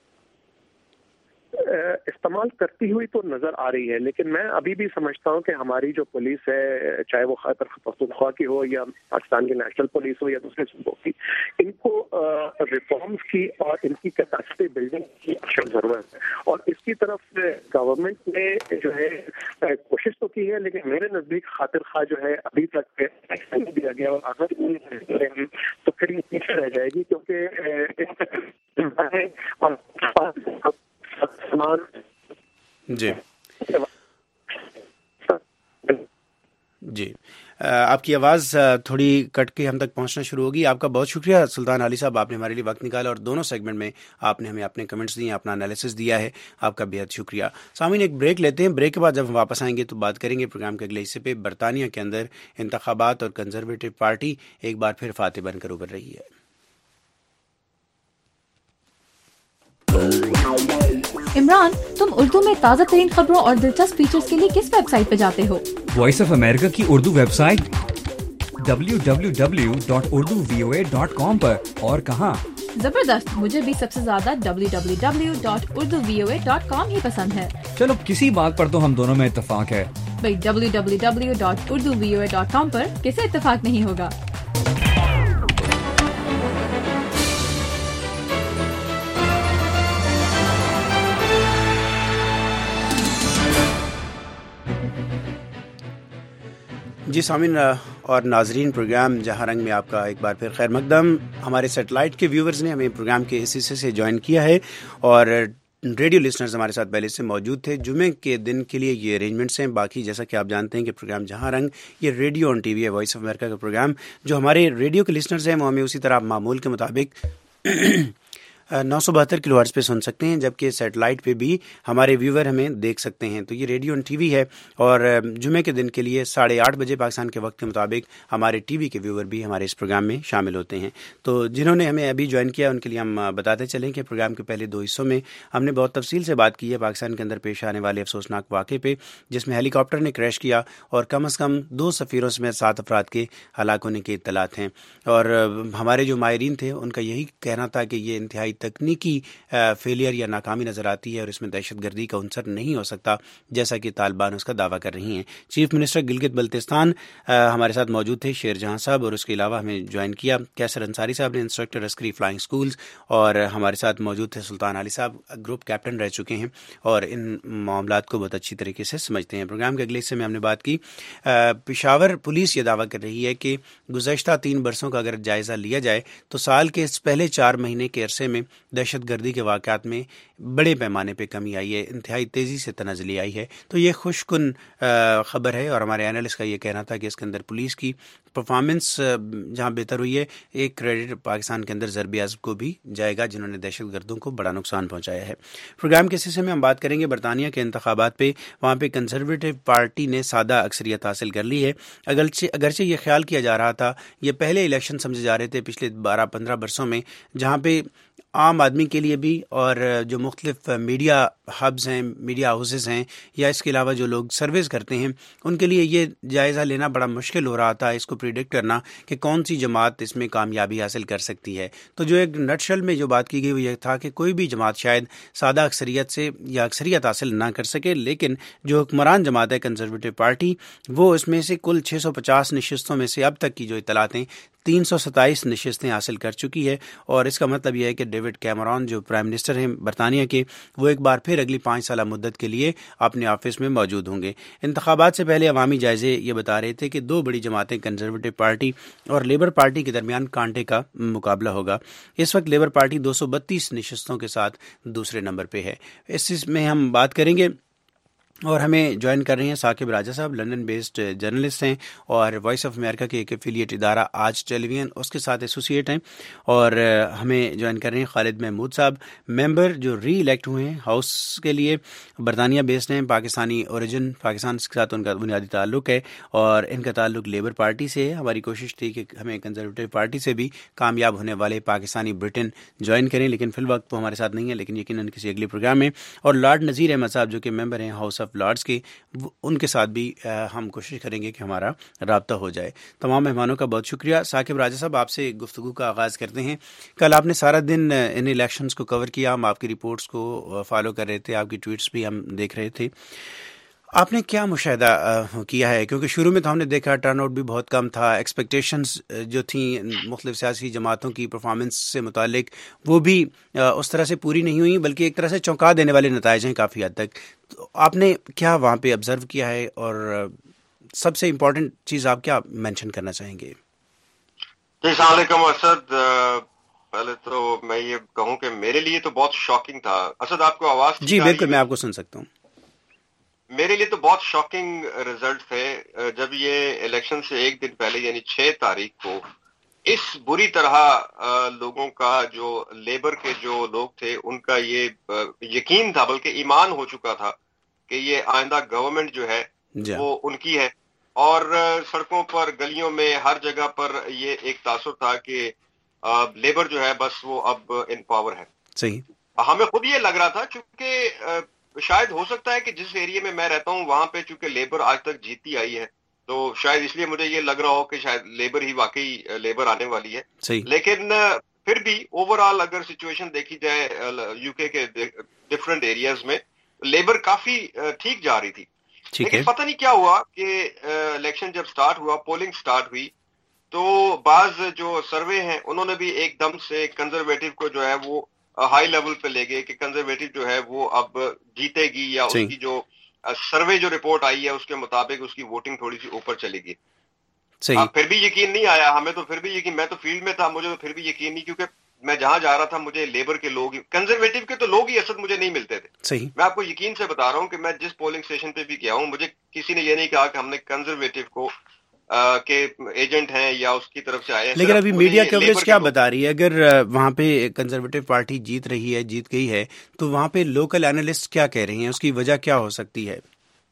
استعمال کرتی ہوئی تو نظر آ رہی ہے, لیکن میں ابھی بھی سمجھتا ہوں کہ ہماری جو پولیس ہے, چاہے وہ خیبر پختونخوا کی ہو یا پاکستان کی نیشنل پولیس ہو یا دوسرے صوبوں کی, ان کو ریفارمز کی اور ان کی کیپیسٹی بلڈنگ کی اشد ضرورت ہے. اور اس کی طرف گورنمنٹ نے جو ہے کوشش تو کی ہے, لیکن میرے نزدیک خاطر خواہ جو ہے ابھی تک نہیں دیا گیا, اور اگر تو پھر یہ پیچھے رہ جائے گی, کیونکہ
جی جی آپ کی آواز تھوڑی کٹ کے ہم تک پہنچنا شروع ہوگی. آپ کا بہت شکریہ سلطان علی صاحب, آپ نے ہمارے لیے وقت نکالا اور دونوں سیگمنٹ میں آپ نے ہمیں اپنے کمنٹس دیے, اپنا انالیسس دیا ہے. آپ کا بہت شکریہ. سامعین ایک بریک لیتے ہیں, بریک کے بعد جب ہم واپس آئیں گے تو بات کریں گے پروگرام کے اگلے حصے پہ. برطانیہ کے اندر انتخابات اور کنزرویٹو پارٹی ایک بار پھر فاتح بن کر ابھر رہی ہے.
عمران, تم اردو میں تازہ ترین خبروں اور دلچسپ فیچرز کے لیے کس ویب سائٹ پہ جاتے ہو؟
وائس آف امریکہ کی اردو ویب سائٹ www.urduvoa.com پر. اور کہاں؟
زبردست, مجھے بھی سب سے زیادہ www.urduvoa.com ہی پسند ہے.
چلو کسی بات پر تو ہم دونوں میں اتفاق ہے.
بھئی www.urduvoa.com پر کسے اتفاق نہیں ہوگا؟
جی سامعین اور ناظرین, پروگرام جہاں رنگ میں آپ کا ایک بار پھر خیر مقدم. ہمارے سیٹلائٹ کے ویورز نے ہمیں پروگرام کے اس حصے سے جوائن کیا ہے اور ریڈیو لسنرز ہمارے ساتھ پہلے سے موجود تھے. جمعے کے دن کے لیے یہ ارینجمنٹس ہیں. باقی جیسا کہ آپ جانتے ہیں کہ پروگرام جہاں رنگ یہ ریڈیو آن ٹی وی ہے, وائس آف امریکہ کا پروگرام. جو ہمارے ریڈیو کے لسنرز ہیں وہ ہمیں اسی طرح معمول کے مطابق 972 کلو ہرٹز پہ سن سکتے ہیں, جبکہ سیٹلائٹ پہ بھی ہمارے ویور ہمیں دیکھ سکتے ہیں. تو یہ ریڈیو آن ٹی وی ہے اور جمعے کے دن کے لیے 8:30 بجے پاکستان کے وقت کے مطابق ہمارے ٹی وی کے ویور بھی ہمارے اس پروگرام میں شامل ہوتے ہیں. تو جنہوں نے ہمیں ابھی جوائن کیا ان کے لیے ہم بتاتے چلیں کہ پروگرام کے پہلے 2 حصوں میں ہم نے بہت تفصیل سے بات کی ہے پاکستان کے اندر پیش آنے والے افسوسناک واقعے پہ, جس میں ہیلی کاپٹر نے کریش کیا اور کم از کم 2 سفیروں سمیت 7 افراد کے ہلاک ہونے کی اطلاعات ہیں. اور ہمارے جو ماہرین تھے ان کا یہی کہنا تھا کہ یہ انتہائی تکنیکی فیلئر یا ناکامی نظر آتی ہے اور اس میں دہشت گردی کا عنصر نہیں ہو سکتا, جیسا کہ طالبان اس کا دعویٰ کر رہی ہیں. چیف منسٹر گلگت بلتستان ہمارے ساتھ موجود تھے, شیر جہاں صاحب, اور اس کے علاوہ ہمیں جوائن کیا کیسر انصاری صاحب نے, انسٹرکٹر عسکری فلائنگ سکولز, اور ہمارے ساتھ موجود تھے سلطان علی صاحب, گروپ کیپٹن رہ چکے ہیں اور ان معاملات کو بہت اچھی طریقے سے سمجھتے ہیں. پروگرام کے اگلے حصے میں ہم نے بات کی, پشاور پولیس یہ دعویٰ کر رہی ہے کہ گزشتہ 3 برسوں کا اگر جائزہ لیا جائے تو سال کے اس پہلے 4 مہینے کے عرصے میں دہشت گردی کے واقعات میں بڑے پیمانے پہ کمی آئی ہے, انتہائی تیزی سے تنزلی آئی ہے. تو یہ خوش کن خبر ہے اور ہمارے اینالسٹ کا یہ کہنا تھا کہ اس کے اندر پولیس کی پرفارمنس جہاں بہتر ہوئی ہے, ایک کریڈٹ پاکستان کے اندر ضرب اعظم کو بھی جائے گا جنہوں نے دہشت گردوں کو بڑا نقصان پہنچایا ہے. پروگرام کے حصے میں ہم بات کریں گے برطانیہ کے انتخابات پہ. وہاں پہ کنزرویٹو پارٹی نے سادہ اکثریت حاصل کر لی ہے. اگرچہ یہ خیال کیا جا رہا تھا, یہ پہلے الیکشن سمجھے جا رہے تھے پچھلے 12-15 برسوں میں, جہاں پہ عام آدمی کے لیے بھی اور جو مختلف میڈیا ہبز ہیں, میڈیا ہاؤسز ہیں, یا اس کے علاوہ جو لوگ سرویز کرتے ہیں ان کے لیے یہ جائزہ لینا بڑا مشکل ہو رہا تھا, اس کو پریڈکٹ کرنا کہ کون سی جماعت اس میں کامیابی حاصل کر سکتی ہے. تو جو ایک نٹ شل میں جو بات کی گئی وہ یہ تھا کہ کوئی بھی جماعت شاید سادہ اکثریت سے یا اکثریت حاصل نہ کر سکے, لیکن جو حکمران جماعت ہے کنزرویٹو پارٹی, وہ اس میں سے کل 650 نشستوں میں سے اب تک کی جو اطلاعات ہیں 327 نشستیں حاصل کر چکی ہے. اور اس کا مطلب یہ ہے کہ ڈیوڈ کیمرون جو پرائم منسٹر ہیں برطانیہ کے, وہ ایک بار پھر اگلی 5 سالہ مدت کے لیے اپنے آفس میں موجود ہوں گے. انتخابات سے پہلے عوامی جائزے یہ بتا رہے تھے کہ 2 بڑی جماعتیں کنزرویٹو پارٹی اور لیبر پارٹی کے درمیان کانٹے کا مقابلہ ہوگا. اس وقت لیبر پارٹی 232 نشستوں کے ساتھ دوسرے نمبر پہ ہے. اس میں ہم بات کریں گے اور ہمیں جوائن کر رہے ہیں ثاقب راجہ صاحب, لندن بیسڈ جرنلسٹ ہیں اور وائس آف امریکہ کے ایک ایفیلیٹ ادارہ آج ٹیلی ویژن اس کے ساتھ ایسوسیٹ ہیں. اور ہمیں جوائن کر رہے ہیں خالد محمود صاحب, ممبر جو ری الیکٹ ہوئے ہیں ہاؤس کے لیے, برطانیہ بیسڈ ہیں, پاکستانی اوریجن, پاکستان کے ساتھ ان کا بنیادی تعلق ہے اور ان کا تعلق لیبر پارٹی سے ہے. ہماری کوشش تھی کہ ہمیں کنزرویٹو پارٹی سے بھی کامیاب ہونے والے پاکستانی برٹن جوائن کریں, لیکن فی الوقت وہ ہمارے ساتھ نہیں ہے, لیکن یقیناً کسی اگلے پروگرام میں. اور لارڈ نذیر احمد صاحب جو کہ ممبر ہیں ہاؤس آف لارڈز کے, ان کے ساتھ بھی ہم کوشش کریں گے کہ ہمارا رابطہ ہو جائے. تمام مہمانوں کا بہت شکریہ. ثاقب راجہ صاحب, آپ سے گفتگو کا آغاز کرتے ہیں. کل آپ نے سارا دن ان الیکشنز کو کور کیا, ہم آپ کی رپورٹس کو فالو کر رہے تھے, آپ کی ٹویٹس بھی ہم دیکھ رہے تھے. آپ نے کیا مشاہدہ کیا ہے؟ کیونکہ شروع میں تو ہم نے دیکھا ٹرن آؤٹ بھی بہت کم تھا, ایکسپیکٹیشنز جو تھیں مختلف سیاسی جماعتوں کی پرفارمنس سے متعلق وہ بھی اس طرح سے پوری نہیں ہوئی, بلکہ ایک طرح سے چونکا دینے والے نتائج ہیں کافی حد تک. تو آپ نے کیا وہاں پہ آبزرو کیا ہے اور سب سے امپورٹنٹ چیز آپ کیا مینشن کرنا چاہیں گے؟
جی السلام علیکم اسد. پہلے تو میں یہ کہوں کہ میرے لیے تو بہت شاکنگ تھا. اسد آپ کو آواز؟
جی بالکل, میں آپ کو سن سکتا ہوں.
میرے لیے تو بہت شاکنگ رزلٹ تھے. جب یہ الیکشن سے ایک دن پہلے یعنی 6 تاریخ کو اس بری طرح لوگوں کا جو لیبر کے جو لوگ تھے ان کا یہ یقین تھا بلکہ ایمان ہو چکا تھا کہ یہ آئندہ گورنمنٹ جو ہے وہ ان کی ہے، اور سڑکوں پر گلیوں میں ہر جگہ پر یہ ایک تاثر تھا کہ لیبر جو ہے بس وہ اب ان پاور ہے.
صحیح.
ہمیں خود یہ لگ رہا تھا چونکہ شاید ہو سکتا ہے کہ جس ایریے میں رہتا ہوں وہاں پہ چونکہ لیبر آج تک جیتی آئی ہے تو شاید اس لیے مجھے یہ لگ رہا ہو کہ شاید لیبر ہی واقعی لیبر آنے والی ہے.
صحیح.
لیکن پھر بھی اوور آل اگر سچویشن دیکھی جائے یو کے ڈفرینٹ ایریاز میں لیبر کافی ٹھیک جا رہی تھی. لیکن پتہ نہیں کیا ہوا کہ الیکشن جب سٹارٹ ہوا، پولنگ سٹارٹ ہوئی، تو بعض جو سروے ہیں انہوں نے بھی ایک دم سے کنزرویٹو کو جو ہے وہ ہائی لیول پہ لے گئے کہ کنزرویٹو جو ہے وہ اب جیتے گی، یا اس کی جو سروے جو رپورٹ آئی ہے اس کے مطابق اس کی ووٹنگ تھوڑی سی اوپر چلے گی. پھر بھی یقین نہیں آیا ہمیں، تو پھر بھی یقین، میں تو فیلڈ میں تھا، مجھے تو پھر بھی یقین نہیں، کیونکہ میں جہاں جا رہا تھا مجھے لیبر کے لوگ، کنزرویٹو کے تو لوگ ہی اصل مجھے نہیں ملتے تھے.
صحیح.
میں آپ کو یقین سے بتا رہا ہوں کہ میں جس پولنگ اسٹیشن پہ بھی گیا ہوں مجھے کسی نے یہ نہیں کہا کہ ہم نے کنزرویٹو کو کہ ایجنٹ ہیں یا اس کی طرف سے آئے ہیں.
لیکن ابھی میڈیا کوریج کیا بتا رہی ہے؟ اگر وہاں پہ کنزرویٹو پارٹی جیت رہی ہے، جیت گئی ہے، تو وہاں پہ لوکل اینالسٹ کیا کہہ رہے ہیں، اس کی وجہ کیا ہو سکتی ہے؟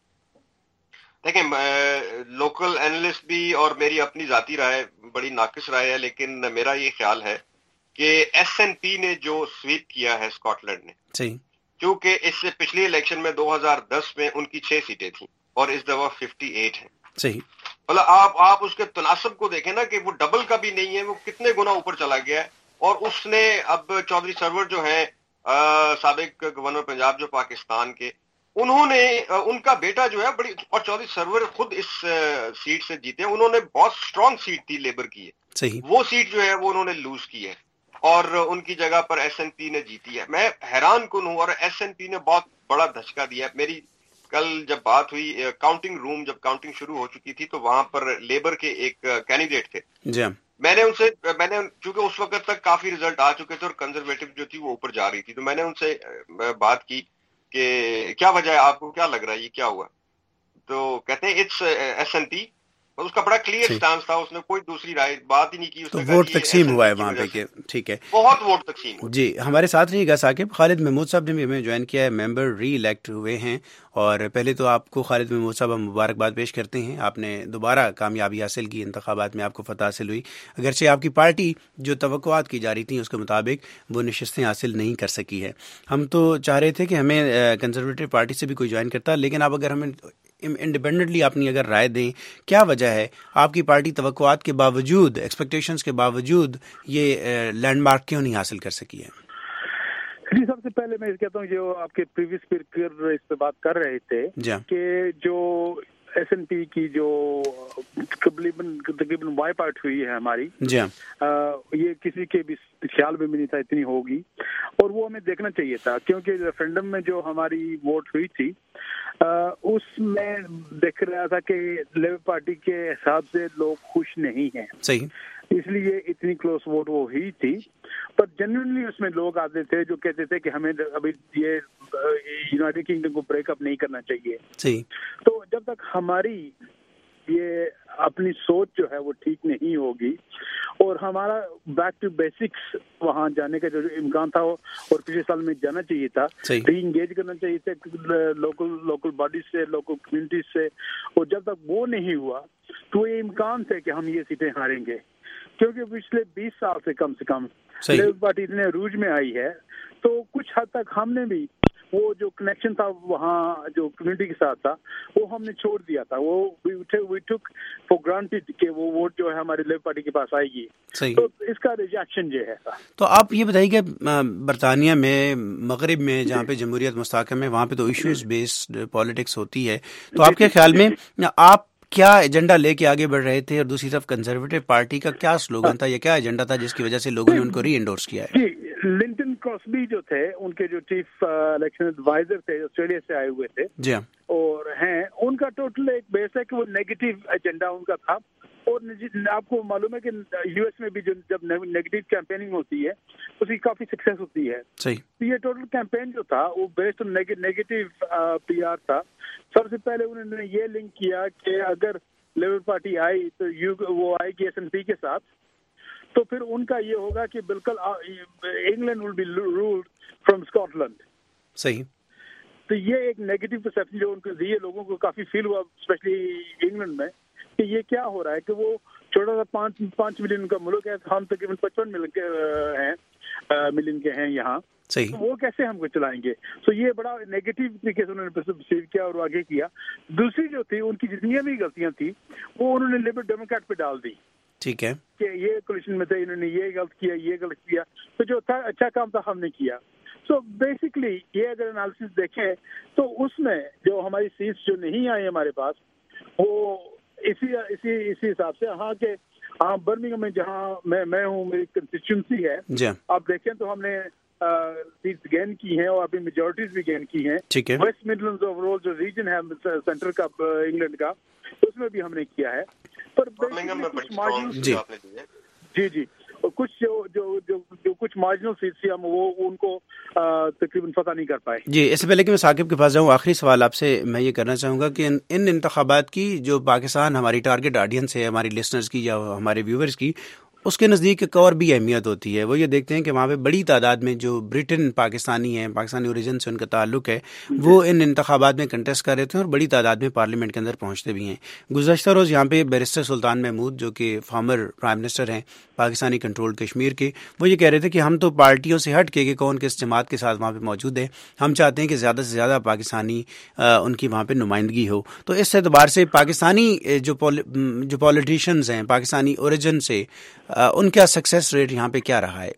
دیکھیں لوکل اینالسٹ بھی اور میری اپنی ذاتی رائے بڑی ناقص رائے ہے، لیکن میرا یہ خیال ہے کہ ایس این پی نے جو سویپ کیا ہے اسکاٹ لینڈ نے،
صحیح،
کیونکہ اس سے پچھلی الیکشن میں 2010 میں ان کی 6 سیٹیں تھیں اور اس دفعہ 58 ہیں.
صحیح.
مطلب آپ اس کے تناسب کو دیکھیں نا کہ وہ ڈبل کا بھی نہیں ہے، وہ کتنے گنا اوپر چلا گیا ہے. اور اس نے اب چودھری سرور جو ہیں سابق گورنر پنجاب جو پاکستان کے، انہوں نے ان کا بیٹا جو ہے بڑی، اور چودھری سرور خود اس سیٹ سے جیتے ہیں، انہوں نے بہت سٹرونگ سیٹ تھی لیبر کی ہے.
صحیح.
وہ سیٹ جو ہے وہ انہوں نے لوز کی ہے اور ان کی جگہ پر ایس این پی نے جیتی ہے. میں حیران کن ہوں، اور ایس این پی نے بہت بڑا دھچکا دیا ہے. میری کل جب بات ہوئی کاؤنٹنگ روم، جب کاؤنٹنگ شروع ہو چکی تھی تو وہاں پر لیبر کے ایک کینڈیڈیٹ تھے.
جی.
میں نے چونکہ اس وقت تک کافی ریزلٹ آ چکے تھے اور کنزرویٹو جو تھی وہ اوپر جا رہی تھی، تو میں نے ان سے بات کی کہ کیا وجہ ہے، آپ کو کیا لگ رہا ہے یہ کیا ہوا؟ تو کہتے ہیں اٹس ایس این پی. اس کا بڑا کلیئر سٹانس تھا، اس نے کوئی دوسری رائے بات ہی نہیں کی.
تو ووٹ تقسیم ہوا ہے وہاں پہ کہ ٹھیک ہے،
بہت ووٹ تقسیم ہوا.
جی ہمارے ساتھ رہیے گا ثاقب. خالد محمود صاحب نے بھی ہمیں جوائن کیا ہے، ممبر ری الیکٹ ہوئے ہیں. اور پہلے تو آپ کو خالد محمود صاحب ہم مبارکباد پیش کرتے ہیں، آپ نے دوبارہ کامیابی حاصل کی، انتخابات میں آپ کو فتح حاصل ہوئی، اگرچہ آپ کی پارٹی جو توقعات کی جا رہی تھیں اس کے مطابق وہ نشستیں حاصل نہیں کر سکی ہے. ہم تو چاہ رہے تھے کہ ہمیں کنزرویٹو پارٹی سے بھی کوئی جوائن کرتا، لیکن آپ اگر ہمیں انڈیپینڈنٹلی اپنی اگر رائے دیں، کیا وجہ ہے آپ کی پارٹی توقعات کے باوجود، ایکسپیکٹیشنز کے باوجود یہ لینڈ مارک کیوں نہیں حاصل کر سکی ہے؟
جی سب سے پہلے میں کہتا ہوں جو آپ کے پریویس اسپیکر اس پہ بات کر رہے تھے کہ جو ایس این پی کی جو تقریباً وائپ آؤٹ ہوئی ہے ہماری، یہ کسی کے بھی خیال میں بھی نہیں تھا اتنی ہوگی، اور وہ ہمیں دیکھنا چاہیے تھا، کیونکہ ریفرینڈم میں جو ہماری ووٹ ہوئی تھی اس میں دیکھ رہا تھا کہ لیبر پارٹی کے حساب سے لوگ خوش نہیں ہیں.
صحیح.
اس لیے اتنی کلوز ووٹ وہ ہوئی تھی، پر جنرلی اس میں لوگ آتے تھے جو کہتے تھے کہ ہمیں ابھی یہ یونائیٹڈ کنگڈم کو بریک اپ نہیں کرنا چاہیے.
صحیح.
تو جب تک ہماری یہ اپنی سوچ جو ہے وہ ٹھیک نہیں ہوگی اور ہمارا بیک ٹو بیسکس وہاں جانے کا جو امکان تھا اور پچھلے سال میں جانا چاہیے تھا، ری انگیج کرنا چاہیے تھا لوکل باڈیز سے، لوکل کمیونٹیز سے، اور جب تک وہ نہیں ہوا تو یہ امکان تھے کہ ہم یہ سیٹیں ہاریں گے، کیونکہ پچھلے 20 سال سے کم لیبر پارٹی اتنے عروج میں آئی ہے. تو کچھ حد تک ہم نے بھی وہ جو کنیکشن تھا وہاں جو کمیونٹی کے ساتھ تھا وہ ہم نے چھوڑ دیا تھا. وہ we took for granted کہ وہ ووٹ جو ہے ہماری لیبر پارٹی کے پاس آئے گی. تو اس کا ریجیکشن جو ہے.
تو آپ یہ بتائیے کہ برطانیہ میں، مغرب میں جہاں پہ جمہوریت مستحکم ہے، وہاں پہ تو ایشوز بیسڈ پالیٹکس ہوتی ہے، تو آپ کے خیال میں آپ کیا ایجنڈا لے کے آگے بڑھ رہے تھے، اور دوسری طرف کنزرویٹو پارٹی کا کیا سلوگن تھا یا کیا ایجنڈا تھا جس کی وجہ سے لوگوں نے ان کو ری انڈورس کیا ہے؟
لنٹن کراسبی جو تھے ان کے جو چیف الیکشن ایڈوائزر تھے، آسٹریلیا سے آئے ہوئے تھے،
جی
اور ہیں، ان کا ٹوٹل ایک بیس ہے کہ وہ نیگیٹو ایجنڈا ان کا تھا. اور آپ کو معلوم ہے کہ یو ایس میں بھی جب نیگیٹو کیمپیننگ ہوتی ہے اس کی کافی سکسیس ہوتی ہے. تو یہ ٹوٹل کیمپین جو تھا وہ based on negative P R تھا. سب سے پہلے انہوں نے یہ لنک کیا کہ اگر لیبر پارٹی آئی تو وہ آئے گی SNP کے ساتھ, تو پھر ان کا یہ ہوگا کہ بالکل England will be ruled from Scotland.
صحیح.
تو یہ ایک نیگیٹو پرسیپشن جو ان کو دیے لوگوں کو کافی فیل ہوا اسپیشلی انگلینڈ میں کہ یہ کیا ہو رہا ہے کہ وہ چھوٹا سا 5 ملین کا ملک ہے, ہم تقریباً 55 ملین کے ہیں یہاں,
صحیح,
وہ کیسے ہم کو چلائیں گے. تو یہ بڑا نیگیٹو طریقے سے انہوں نے پرسیو کیا اور آگے کیا. دوسری جو تھی ان کی جتنی بھی غلطیاں تھیں وہ انہوں نے لیبر ڈیموکریٹ پہ ڈال دی.
ٹھیک ہے,
کہ یہ کولیشن میں تھے, انہوں نے یہ غلط کیا, یہ غلط کیا, تو جو تھا اچھا کام تھا ہم نے کیا. سو بیسکلی یہ اگر انالیسس دیکھیں تو اس میں جو ہماری سیٹس جو نہیں آئی ہمارے پاس وہ اسی حساب سے, ہاں کہ ہاں برمنگھم میں جہاں میں ہوں, میری کنسٹیچوئنسی ہے, آپ دیکھیں تو ہم نے سیٹس گین کی ہیں اور اپنی میجورٹیز بھی گین کی ہیں. ویسٹ مڈلینڈز اوور آل جو ریجن ہے سینٹر کا انگلینڈ کا, اس میں بھی ہم نے کیا ہے. پر جی کچھ جو کچھ مارجنل سیٹس تھی ہم وہ ان کو تقریباً فتح نہیں کر پائے.
جی, اس سے پہلے کہ میں ثاقب کے پاس جاؤں, آخری سوال آپ سے میں یہ کرنا چاہوں گا کہ ان انتخابات کی جو پاکستان ہماری ٹارگٹ آڈینس ہے, ہماری لسنرز کی یا ہمارے ویورز کی, اس کے نزدیک ایک اور بھی اہمیت ہوتی ہے. وہ یہ دیکھتے ہیں کہ وہاں پہ بڑی تعداد میں جو برٹن پاکستانی ہیں, پاکستانی اوریجن سے ان کا تعلق ہے, وہ ان انتخابات میں کنٹیسٹ کر رہے تھے اور بڑی تعداد میں پارلیمنٹ کے اندر پہنچتے بھی ہیں. گزشتہ روز یہاں پہ بیرسٹر سلطان محمود جو کہ فارمر پرائم منسٹر ہیں پاکستانی کنٹرول کشمیر کے, وہ یہ کہہ رہے تھے کہ ہم تو پارٹیوں سے ہٹ کے کہ کون کس جماعت کے ساتھ وہاں پہ موجود ہے, ہم چاہتے ہیں کہ زیادہ سے زیادہ پاکستانی ان کی وہاں پہ نمائندگی ہو. تو اس اعتبار سے پاکستانی جو پولیٹیشنز ہیں پاکستانی اوریجن سے, ان کا سکسیس ریٹ یہاں پہ کیا رہا ہے؟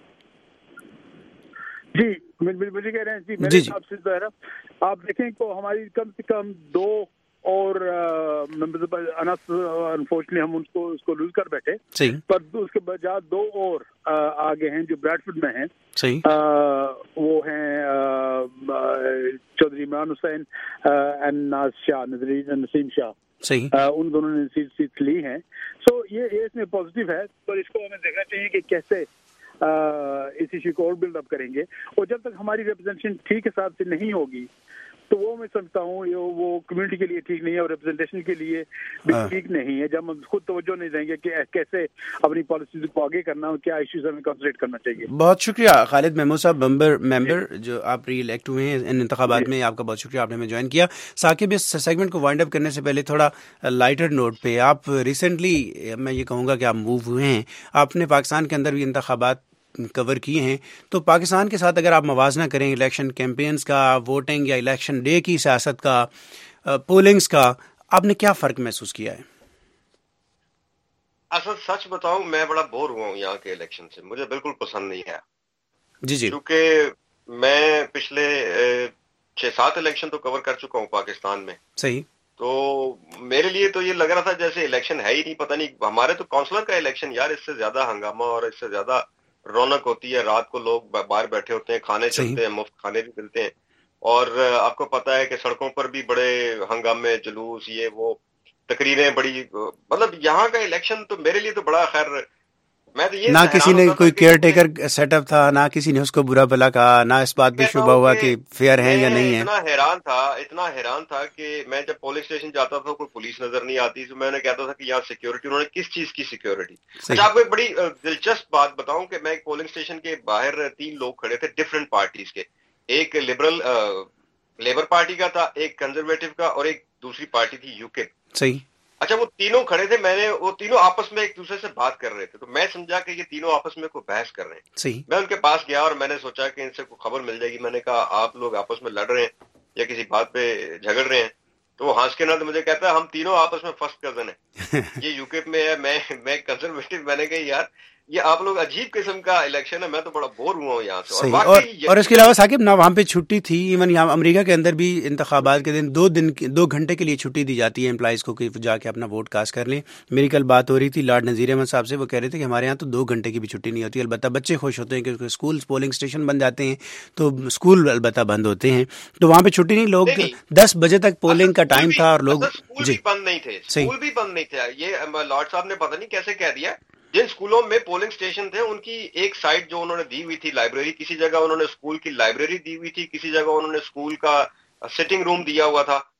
جی مجھے کہہ رہے ہیں میرے حساب سے ظاہر آپ دیکھیں تو ہماری کم سے کم 2 اور انفارچونیٹلی ہم اس کو لوز کر بیٹھے, پر اس کے بجائے 2 اور آگے ہیں جو بریڈفورڈ میں ہیں. وہ ہیں چودھری عمران حسین اینڈ ناز شاہ, نسیم شاہ, ان دونوں نے سیٹ لی ہیں. سو یہ اس میں پازیٹیو ہے, پر اس کو ہمیں دیکھنا چاہیے کہ کیسے اس ایشو کو اور بلڈ اپ کریں گے. اور جب تک ہماری ریپرزینٹیشن ٹھیک حساب سے نہیں ہوگی تو وہ میں سمجھتا ہوں وہ کمیونٹی کے لیے ٹھیک نہیں ہے اور ریپرزنٹیشن کے لیے بھی ٹھیک نہیں ہے. جب ہم خود توجہ نہیں دیں گے کہ کیسے اپنی پالیسیز کو آگے کرنا اور کیا ایشوز ہمیں کنسنٹریٹ کرنا چاہیے.
بہت شکریہ خالد محمود صاحب, ممبر جو آپ ری الیکٹ ہوئے ہیں ان انتخابات میں, آپ کا بہت شکریہ, آپ نے ہمیں جوائن کیا. ثاقب, اس سیگمنٹ کو وائنڈ اپ کرنے سے پہلے تھوڑا لائٹر نوٹ پہ, آپ ریسنٹلی میں یہ کہوں گا کہ آپ موو ہوئے ہیں, آپ نے پاکستان کے اندر بھی انتخابات کور کیے ہیں, تو پاکستان کے ساتھ اگر آپ موازنہ کریں الیکشن کیمپینز کا, ووٹنگ یا الیکشن ڈے کی سیاست کا, پولنگز کا, آپ نے کیا فرق محسوس کیا ہے؟
اصل سچ بتاؤں میں بڑا بور ہوا ہوں یہاں کے الیکشن سے, مجھے بالکل پسند نہیں ہے.
جی
کیونکہ میں پچھلے 6-7 الیکشن تو کور کر چکا ہوں پاکستان میں.
صحیح.
تو میرے لیے تو یہ لگ رہا تھا جیسے الیکشن ہے ہی نہیں, پتہ نہیں. ہمارے تو کونسلر کا الیکشن یار, اس سے زیادہ ہنگامہ اور اس سے زیادہ رونق ہوتی ہے. رات کو لوگ باہر بیٹھے ہوتے ہیں, کھانے چلتے ہیں, مفت کھانے بھی ملتے ہیں, اور آپ کو پتا ہے کہ سڑکوں پر بھی بڑے ہنگامے, جلوس, یہ وہ تقریریں بڑی. مطلب یہاں کا الیکشن تو میرے لیے تو بڑا, خیر میں تو یہ, نہ
کسی نے کوئی کیئر ٹیکر سیٹ اپ تھا, نہ کسی نے اس کو برا بھلا کہا, نہ اس بات پہ شبہ ہوا کہ فیئر ہیں یا نہیں ہے.
اتنا حیران تھا کہ میں جب پولنگ اسٹیشن جاتا تھا کوئی پولیس نظر نہیں آتی, تو میں نے کہتا تھا کہ یہاں سیکیورٹی, انہوں نے کس چیز کی سیکیورٹی. اچھا آپ کو ایک بڑی دلچسپ بات بتاؤں کہ میں ایک پولنگ اسٹیشن کے باہر 3 لوگ کھڑے تھے ڈفرینٹ پارٹیز کے, ایک لیبر پارٹی کا تھا, ایک کنزرویٹو کا, اور ایک دوسری پارٹی تھی یوکپ.
صحیح.
اچھا وہ تینوں کھڑے تھے, وہ تینوں آپس میں ایک دوسرے سے بات کر رہے تھے, تو میں سمجھا کہ یہ تینوں آپس میں کوئی بحث کر رہے ہیں.
صحیح.
میں ان کے پاس گیا اور میں نے سوچا کہ ان سے کوئی خبر مل جائے گی. میں نے کہا آپ لوگ آپس میں لڑ رہے ہیں یا کسی بات پہ جھگڑ رہے ہیں؟ تو وہ ہنس کے نہ مجھے کہتا ہے ہم تینوں آپس میں فرسٹ کزن ہیں, یہ یوکپ میں ہے, میں کنزرویٹو. میں نے کہا یار یہ آپ لوگ عجیب قسم کا الیکشن ہے, میں تو بڑا بور ہوا ہوں یہاں سے.
اور اس کے علاوہ ثاقب نہ وہاں پہ چھٹی تھی, ایون یہاں امریکہ کے اندر بھی انتخابات کے دن 2 گھنٹے کے لیے چھٹی دی جاتی ہے امپلائیز کو کہ جا کے اپنا ووٹ کاسٹ کر لیں. میری کل بات ہو رہی تھی لارڈ نذیر احمد صاحب سے, وہ کہہ رہے تھے کہ ہمارے یہاں تو 2 گھنٹے کی بھی چھٹی نہیں ہوتی. البتہ بچے خوش ہوتے ہیں کہ اسکول پولنگ اسٹیشن بند جاتے ہیں تو اسکول البتہ بند ہوتے ہیں, تو وہاں پہ چھٹی نہیں, لوگ 10 بجے تک پولنگ کا ٹائم تھا اور لوگ
جی بند نہیں تھے, اسکول بھی بند نہیں تھے. یہ لارڈ صاحب نے پتہ نہیں کیسے کہہ دیا. جن اسکولوں میں پولنگ اسٹیشن تھے ان کی ایک سائٹ جو انہوں نے دی ہوئی تھی لائبریری, کسی جگہ انہوں نے اسکول کی لائبریری دی ہوئی تھی, کسی جگہ انہوں نے اسکول کا سٹنگ روم دیا ہوا تھا,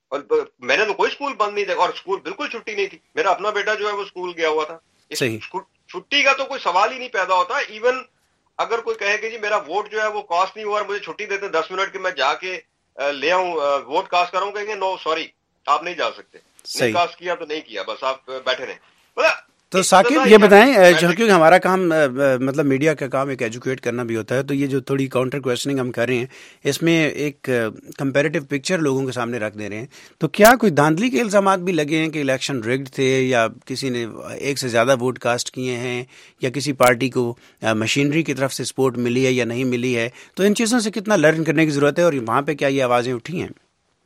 اور میں نے تو کوئی اسکول بند نہیں دیکھا, اور اسکول بالکل چھٹی نہیں تھی. میرا اپنا بیٹا جو ہے وہ اسکول گیا ہوا تھا. چھٹی کا تو کوئی سوال ہی نہیں پیدا ہوتا. ایون اگر کوئی کہے کہ جی میرا ووٹ جو ہے وہ کاسٹ نہیں ہوا اور مجھے چھٹی دیتے 10 منٹ کہ میں جا کے لے آؤں ووٹ کاسٹ کروں, کہیں گے نو سوری آپ نہیں جا سکتے, نہیں کاسٹ کیا تو نہیں کیا, بس آپ بیٹھے رہیں.
تو ثاقب یہ بتائیں, کیونکہ ہمارا کام مطلب میڈیا کا کام ایک ایجوکیٹ کرنا بھی ہوتا ہے, تو یہ جو تھوڑی کاؤنٹر کویسچننگ ہم کر رہے ہیں اس میں ایک کمپیریٹیو پکچر لوگوں کے سامنے رکھ دے رہے ہیں, تو کیا کوئی دھاندلی کے الزامات بھی لگے ہیں کہ الیکشن ریگڈ تھے, یا کسی نے ایک سے زیادہ ووٹ کاسٹ کیے ہیں, یا کسی پارٹی کو مشینری کی طرف سے سپورٹ ملی ہے یا نہیں ملی ہے؟ تو ان چیزوں سے کتنا لرن کرنے کی ضرورت ہے, اور وہاں پہ کیا یہ آوازیں اٹھی ہیں؟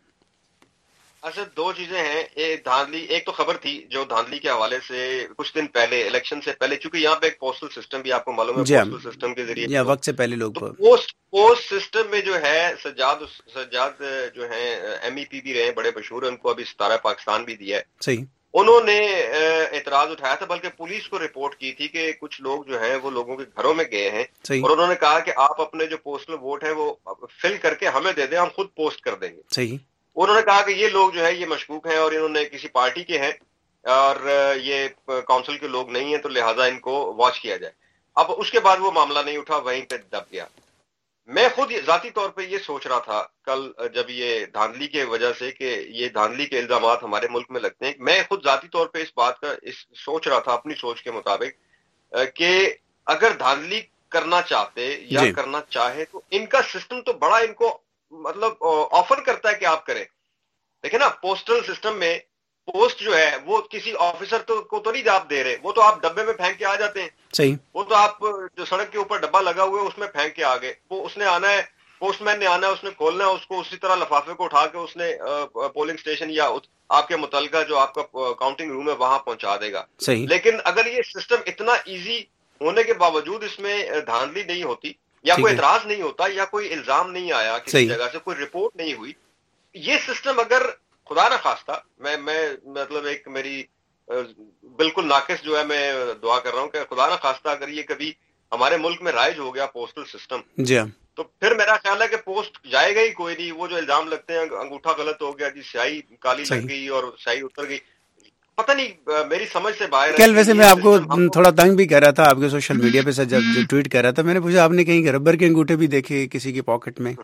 اچھا, دو چیزیں ہیں. ایک دھاندلی, ایک تو خبر تھی جو دھاندلی کے حوالے سے کچھ دن پہلے الیکشن سے پہلے, چونکہ یہاں پہ ایک پوسٹل سسٹم بھی آپ کو معلوم ہے, پوسٹل سسٹم کے ذریعے
وقت سے پہلے لوگ
پوسٹ سسٹم میں جو ہے سجاد جو ہیں ایم ای پی بھی رہے, بڑے مشہور ہیں, ان کو ابھی ستارہ پاکستان بھی دیا ہے.
صحیح.
انہوں نے اعتراض اٹھایا تھا, بلکہ پولیس کو رپورٹ کی تھی کہ کچھ لوگ جو ہیں وہ لوگوں کے گھروں میں گئے ہیں, اور انہوں نے کہا کہ آپ اپنے جو پوسٹل ووٹ ہے وہ فل کر کے ہمیں دے دیں, ہم خود پوسٹ کر دیں گے.
صحیح.
انہوں نے کہا کہ یہ لوگ جو ہے یہ مشکوک ہیں, اور انہوں نے کسی پارٹی کے ہیں, اور یہ کونسل کے لوگ نہیں ہیں, تو لہٰذا ان کو واچ کیا جائے. اب اس کے بعد وہ معاملہ نہیں اٹھا, وہیں پہ دب گیا. میں خود ذاتی طور پہ یہ سوچ رہا تھا کل جب یہ دھاندلی کی وجہ سے کہ یہ دھاندلی کے الزامات ہمارے ملک میں لگتے ہیں, میں خود ذاتی طور پہ اس بات کا سوچ رہا تھا اپنی سوچ کے مطابق کہ اگر دھاندلی کرنا چاہتے یا کرنا چاہے تو ان کا سسٹم تو بڑا ان کو مطلب آفر کرتا ہے کہ آپ کریں. دیکھیں نا, پوسٹل سسٹم میں پوسٹ جو ہے وہ کسی آفیسر کو تو نہیں آپ دے رہے, وہ تو آپ ڈبے میں پھینک کے آ جاتے ہیں.
صحیح.
وہ تو آپ جو سڑک کے اوپر ڈبہ لگا ہوا ہے اس میں پھینک کے آ گئے, وہ اس نے آنا ہے, پوسٹ مین نے آنا ہے, اس نے کھولنا ہے, اس کو اسی طرح لفافے کو اٹھا کے اس نے پولنگ اسٹیشن یا آپ کے متعلقہ جو آپ کا کاؤنٹنگ روم ہے وہاں پہنچا دے گا.
صحیح.
لیکن اگر یہ سسٹم اتنا ایزی ہونے کے باوجود اس میں دھاندلی نہیں ہوتی, یا کوئی اعتراض نہیں ہوتا, یا کوئی الزام نہیں آیا کسی جگہ سے, کوئی رپورٹ نہیں ہوئی, یہ سسٹم اگر خدا نہ خواستہ, میں مطلب ایک میری بالکل ناقص جو ہے میں دعا کر رہا ہوں کہ خدا نہ خواستہ اگر یہ کبھی ہمارے ملک میں رائج ہو گیا پوسٹل سسٹم, تو پھر میرا خیال ہے کہ پوسٹ جائے گا ہی کوئی نہیں. وہ جو الزام لگتے ہیں انگوٹھا غلط ہو گیا جی, سیاہی کالی لگ گئی اور سیاہی اتر گئی, پتہ نہیں میری سمجھ سے باہر.
کل ویسے میں آپ کو تھوڑا تنگ بھی کر رہا تھا آپ کے سوشل میڈیا پہ جب ٹویٹ کر رہا تھا, میں نے پوچھا آپ نے کہیں ربر کے انگوٹھے بھی دیکھے کسی کے پاکٹ میں؟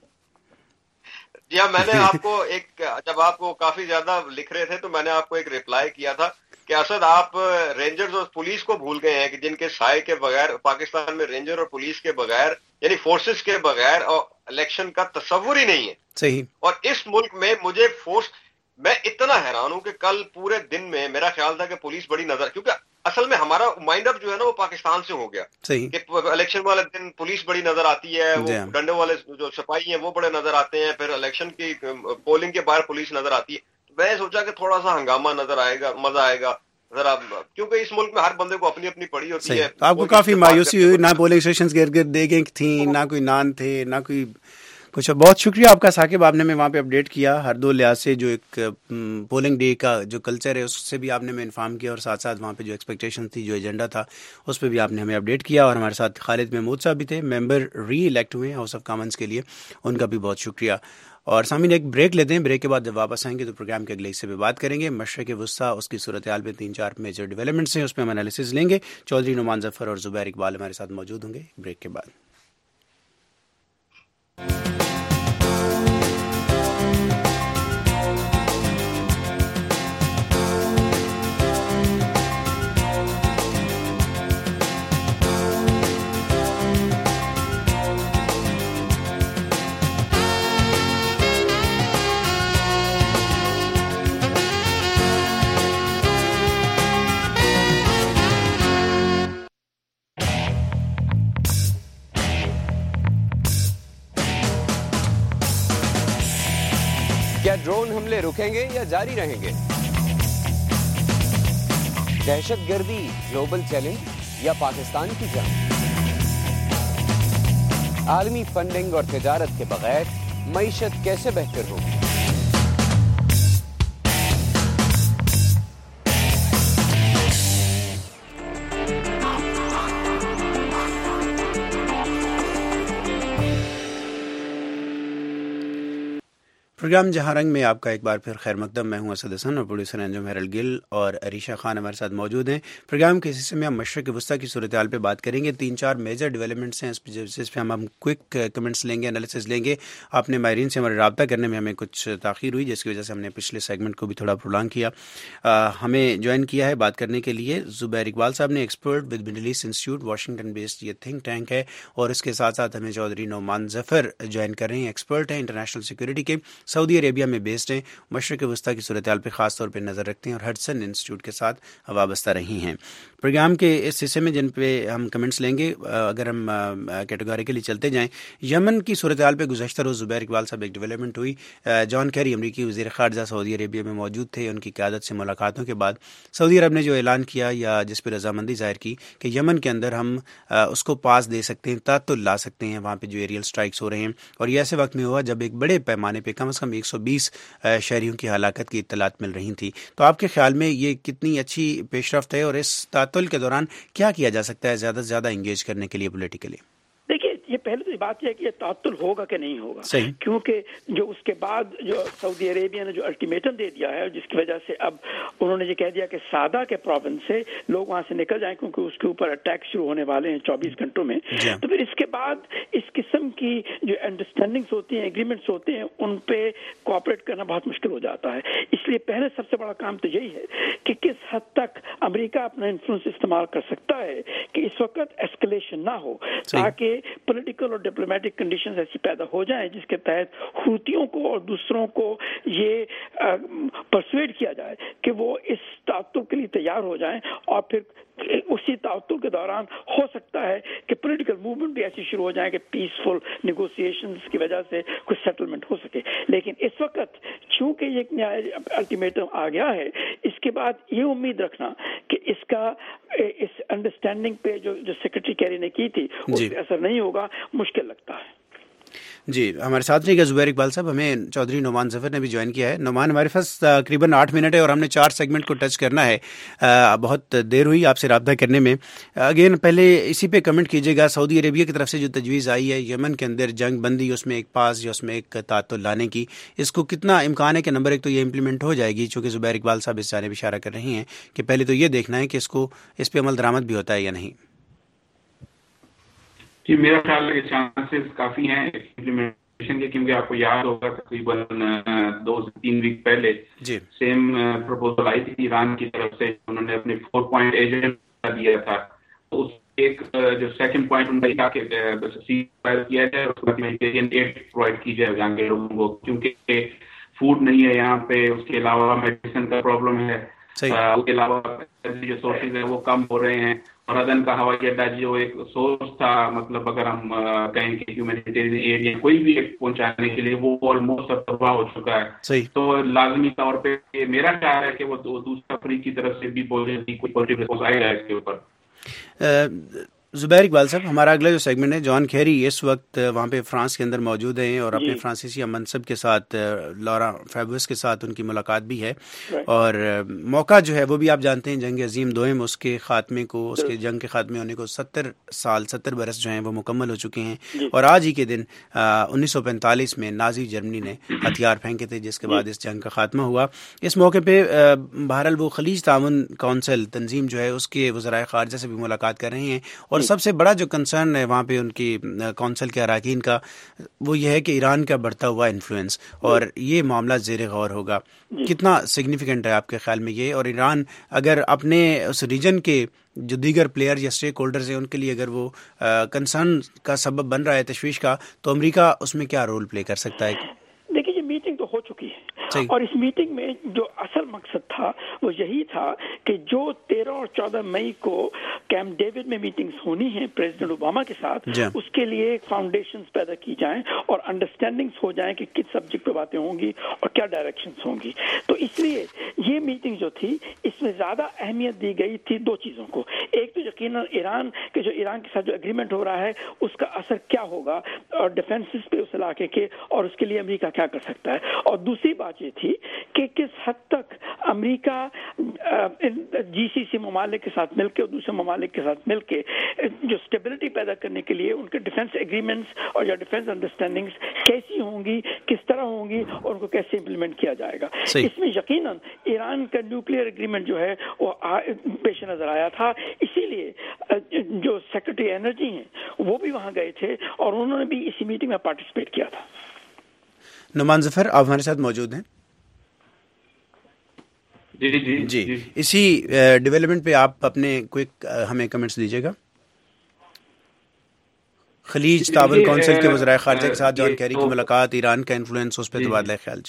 جی ہاں, میں نے آپ کو ایک, جب آپ کو کافی زیادہ لکھ رہے تھے تو میں نے آپ کو ایک ریپلائی کیا تھا کہ اسد آپ رینجرز اور پولیس کو بھول گئے ہیں کہ جن کے سائے کے بغیر پاکستان میں رینجر اور پولیس کے بغیر یعنی فورسز کے بغیر اور الیکشن کا تصور ہی نہیں ہے.
صحیح.
اور اس ملک میں مجھے میں اتنا حیران ہوں کہ کل پورے دن میں میرا خیال تھا کہ پولیس بڑی نظر, کیونکہ اصل میں ہمارا مائنڈ اپ جو ہے نا وہ پاکستان سے ہو گیا.
صحیح.
کہ الیکشن والے دن پولیس بڑی نظر آتی ہے, وہ ڈنڈے والے جو سپاہی ہیں وہ بڑے نظر آتے ہیں, پھر الیکشن کی پولنگ کے باہر پولیس نظر آتی ہے. میں سوچا کہ تھوڑا سا ہنگامہ نظر آئے گا, مزہ آئے گا ذرا, کیونکہ اس ملک میں ہر بندے کو اپنی اپنی پڑی ہوتی ہے.
آپ کو کافی مایوسی ہوئی, نہ پولنگ اسٹیشن گرد گرد دیگیں تھیں, نہ کوئی نان تھے, نہ کوئی کچھ. بہت شکریہ آپ کا ثاقب, آپ نے میں وہاں پہ اپڈیٹ کیا ہر دو لحاظ سے, جو ایک پولنگ ڈے کا جو کلچر ہے اس سے بھی آپ نے میں انفارم کیا, اور ساتھ ساتھ وہاں پہ جو ایکسپیکٹیشن تھی, جو ایجنڈا تھا, اس پہ بھی آپ نے ہمیں اپڈیٹ کیا. اور ہمارے ساتھ خالد محمود صاحب بھی تھے, ممبر ری الیکٹ ہوئے ہیں ہاؤس آف کامنس کے لیے, ان کا بھی بہت شکریہ. اور سامعین ایک بریک لیتے ہیں, بریک کے بعد جب واپس آئیں گے تو پروگرام کے اگلے حصے پہ بات کریں گے مشرق وسطیٰ, اس کی صورتحال میں 3-4 میجر ڈیولپمنٹس ہیں, اس پہ ہم انالیسز لیں گے. چودھری نعمان ظفر اور زبیر اقبال ہمارے ساتھ موجود ہوں گے بریک کے بعد.
کیا ڈرون حملے رکیں گے یا جاری رہیں گے؟ دہشت گردی گلوبل چیلنج یا پاکستان کی جنگ؟ عالمی فنڈنگ اور تجارت کے بغیر معیشت کیسے بہتر ہوگی؟
پروگرام جہاں رنگ میں آپ کا ایک بار پھر خیر مقدم. میں ہوں اسد حسن اور پروڈیوسر انجم ہیرل گل اور عریشہ خان ہمارے ساتھ موجود ہیں. پروگرام کے حصے میں ہم مشرق وسطیٰ کی صورتحال پہ بات کریں گے. 3-4 میجر ڈیولپمنٹس ہیں جس پہ ہم کوئک کمنٹس لیں گے, انالیسز لیں گے. آپ نے ماہرین سے ہمارے رابطہ کرنے میں ہمیں کچھ تاخیر ہوئی جس کی وجہ سے ہم نے پچھلے سیگمنٹ کو بھی تھوڑا پرولانگ کیا. ہمیں جوائن کیا ہے بات کرنے کے لیے زبیر اقبال صاحب نے, expert with Middle East institute Washington based یہ تھنک ٹینک ہے, اور اس کے ساتھ ساتھ ہمیں چودھری نعمان ظفر جوائن کر رہے ہیں, ایکسپرٹ ہیں انٹرنیشنل سیکورٹی کے, سعودی عربیہ میں بیسڈ ہیں, مشرق وسطیٰ کی صورتحال پہ خاص طور پہ نظر رکھتے ہیں اور ہڈسن انسٹیٹیوٹ کے ساتھ وابستہ رہی ہیں. پروگرام کے اس حصے میں جن پہ ہم کمنٹس لیں گے, اگر ہم کیٹیگوریکلی چلتے جائیں, یمن کی صورتحال پہ گزشتہ روز زبیر اقبال صاحب ایک ڈیولپمنٹ ہوئی. جان کیری امریکی وزیر خارجہ سعودی عربیہ میں موجود تھے. ان کی قیادت سے ملاقاتوں کے بعد سعودی عرب نے جو اعلان کیا یا جس پہ رضامندی ظاہر کی کہ یمن کے اندر ہم اس کو پاس دے سکتے ہیں, تعطل لا سکتے ہیں وہاں پہ جو ایریل اسٹرائکس ہو رہے ہیں, اور یہ ایسے وقت میں ہوا جب ایک بڑے پیمانے پہ کم از کم 120 شہریوں کی ہلاکت کی اطلاعات مل رہی تھی. تو آپ کے خیال میں یہ کتنی اچھی پیش رفت ہے, اور اس تعطل کے دوران کیا کیا جا سکتا ہے زیادہ سے زیادہ انگیج کرنے کے لیے پولیٹیکلی؟
دیکھیے, یہ پہلے تو بات یہ ہے کہ یہ تعطل ہوگا کہ نہیں ہوگا, کیونکہ جو اس کے بعد جو سعودی عربیہ نے جو الٹیمیٹم دے دیا ہے, جس کی وجہ سے اب انہوں نے یہ کہہ دیا کہ سادہ کے پروونس سے لوگ وہاں سے نکل جائیں کیونکہ اس کے اوپر اٹیک شروع ہونے والے ہیں 24 گھنٹوں میں. تو پھر اس کے بعد اس قسم کی جو انڈرسٹینڈنگس ہوتی ہیں, ایگریمنٹس ہوتے ہیں, ان پہ کوآپریٹ کرنا بہت مشکل ہو جاتا ہے. اس لیے پہلے سب سے بڑا کام تو یہی ہے کہ کس حد تک امریکہ اپنا انفلوئنس استعمال کر سکتا ہے کہ اس وقت ایسکلیشن نہ ہو, تاکہ پولیٹیکل اور ڈپلومیٹک کنڈیشنز ایسی پیدا ہو جائیں جس کے تحت حوثیوں کو اور دوسروں کو یہ پرسویڈ کیا جائے کہ وہ اس تعطل کے لیے تیار ہو جائیں, اور پھر اسی تعطل کے دوران ہو سکتا ہے کہ پولیٹیکل موومنٹ بھی ایسی شروع ہو جائیں کہ پیسفل نیگوسیشنز کی وجہ سے کچھ سیٹلمنٹ ہو سکے. لیکن اس وقت چونکہ یہ ایک نیا الٹیمیٹم آ گیا ہے, اس کے بعد یہ امید رکھنا کہ اس کا اس انڈرسٹینڈنگ پہ جو سیکرٹری کیری نے کی تھی اس پہ اثر نہیں ہوگا, مشکل لگتا ہے.
جی, ہمارے ساتھ رہے گا زبیر اقبال صاحب. ہمیں چودھری نعمان ظفر نے بھی جوائن کیا ہے. نعمان, ہمارے پاس تقریباً 8 منٹ ہے اور ہم نے 4 سیگمنٹ کو ٹچ کرنا ہے. بہت دیر ہوئی آپ سے رابطہ کرنے میں. اگین پہلے اسی پہ کمنٹ کیجیے گا. سعودی عربیہ کی طرف سے جو تجویز آئی ہے یمن کے اندر جنگ بندی, اس میں ایک پاس یا اس میں ایک تعطل لانے کی, اس کو کتنا امکان ہے کہ نمبر 1 تو یہ امپلیمنٹ ہو جائے گی, چونکہ زبیر اقبال صاحب اس جانب اشارہ کر رہی ہیں کہ پہلے تو یہ دیکھنا ہے کہ اس پہ عمل درآمد بھی ہوتا ہے یا نہیں؟
جی, میرا خیال ہے کہ چانسز کافی ہیں امپلیمنٹیشن کے, کیونکہ آپ کو یاد ہوگا تقریباً 2 سے 3 ویک پہلے سیم پروپوزل آئی تھی ایران کی طرف سے. انہوں نے اپنے 4 پوائنٹ ایجنڈا دیا تھا. تو اس ایک جو سیکنڈ پوائنٹ ان کا تھا کہ سیز کیا جائے اور اس کے بعد ایڈ پرووائڈ کی جائے یہاں کے لوگوں کو, کیونکہ فوڈ نہیں ہے یہاں پہ, اس کے علاوہ میڈیسن کا پرابلم ہے, اس کے علاوہ جو سورسز ہیں وہ کم ہو رہے ہیں, اور عدن کا ہوائی اڈا جو ایک سورس تھا, مطلب اگر ہم کہیں کہ ہیومینیٹیرین ایریا کوئی بھی ایک پہنچانے کے لیے, وہ آلموسٹ اب تباہ ہو چکا ہے. تو لازمی طور پہ میرا خیال ہے کہ وہ دوسرا فریق کی طرف سے بھی پوزیٹیو رسپانس آئے گا اس کے اوپر.
زبیر اقبال صاحب, ہمارا اگلا جو سیگمنٹ ہے, جان کیری اس وقت وہاں پہ فرانس کے اندر موجود ہیں اور اپنے فرانسیسی منصب کے ساتھ لورا فیبوس کے ساتھ ان کی ملاقات بھی ہے, اور موقع جو ہے وہ بھی آپ جانتے ہیں جنگ عظیم دوئم, اس کے خاتمے کو, اس کے جنگ کے خاتمے ہونے کو 70 برس جو ہیں وہ مکمل ہو چکے ہیں. اور آج ہی کے دن 1945 میں نازی جرمنی نے ہتھیار پھینکے تھے, جس کے بعد اس جنگ کا خاتمہ ہوا. اس موقع پہ بہرحال وہ خلیج تعاون کونسل تنظیم جو ہے اس کے وزرائے خارجہ سے بھی ملاقات کر رہے ہیں, اور سب سے بڑا جو کنسرن ہے وہاں پہ ان کی کونسل کے اراکین کا, وہ یہ ہے کہ ایران کا بڑھتا ہوا انفلوئنس, اور یہ معاملہ زیر غور ہوگا. کتنا سگنیفیکنٹ ہے آپ کے خیال میں یہ, اور ایران اگر اپنے اس ریجن کے جو دیگر پلیئر یا اسٹیک ہولڈرز ہیں ان کے لیے اگر وہ کنسرن کا سبب بن رہا ہے, تشویش کا, تو امریکہ اس میں کیا رول پلے کر سکتا ہے؟
دیکھیے, یہ میٹنگ تو ہو چکی ہے, اور اس میٹنگ میں جو اصل مقصد تھا وہ یہی تھا کہ جو 13 اور 14 مئی کو کیمپ ڈیوڈ میں میٹنگز ہونی ہیں پریزیڈنٹ اوباما کے ساتھ, اس کے لیے فاؤنڈیشنز پیدا کی جائیں اور انڈرسٹینڈنگز ہو جائیں کہ کس سبجیکٹ پہ باتیں ہوں گی اور کیا ڈائریکشنز ہوں گی. تو اس لیے یہ میٹنگ جو تھی اس میں زیادہ اہمیت دی گئی تھی 2 چیزوں کو. ایک تو یقیناً ایران کے ساتھ جو اگریمنٹ ہو رہا ہے اس کا اثر کیا ہوگا, اور ڈیفینسز پہ اس علاقے کے, اور اس کے لیے امریکہ کیا کر سکتا ہے. اور دوسری بات یہ تھی کہ کس حد تک امریکہ GCC ممالک کے ساتھ مل کے اور دوسرے ممالک ममालिक के साथ मिलके जो स्टेबिलिटी पैदा करने के लिए उनके डिफेंस एग्रीमेंट्स और या डिफेंस अंडरस्टैंडिंग्स कैसी होंगी, किस तरह होंगी और उनको कैसे इम्प्लीमेंट किया जाएगा। इसमें यकीनन ईरान का न्यूक्लियर एग्रीमेंट जो है वो पेश नजर आया था, इसीलिए जो सेक्रेटरी एनर्जी हैं वो भी वहां गए थे और उन्होंने भी इसी मीटिंग में पार्टिसिपेट किया था।
नुमान ज़फ़र, आप हमारे साथ मौजूद हैं? जी, इसी डेवलपमेंट पे आप अपने क्विक हमें कमेंट्स दीजिएगा। खलीज ताबन काउंसिल के वज़राए ख़ारिजा के साथ जॉन कैरी की मुलाकात, ईरान का इन्फ्लुएंस, उस पर तबादला ख्याल।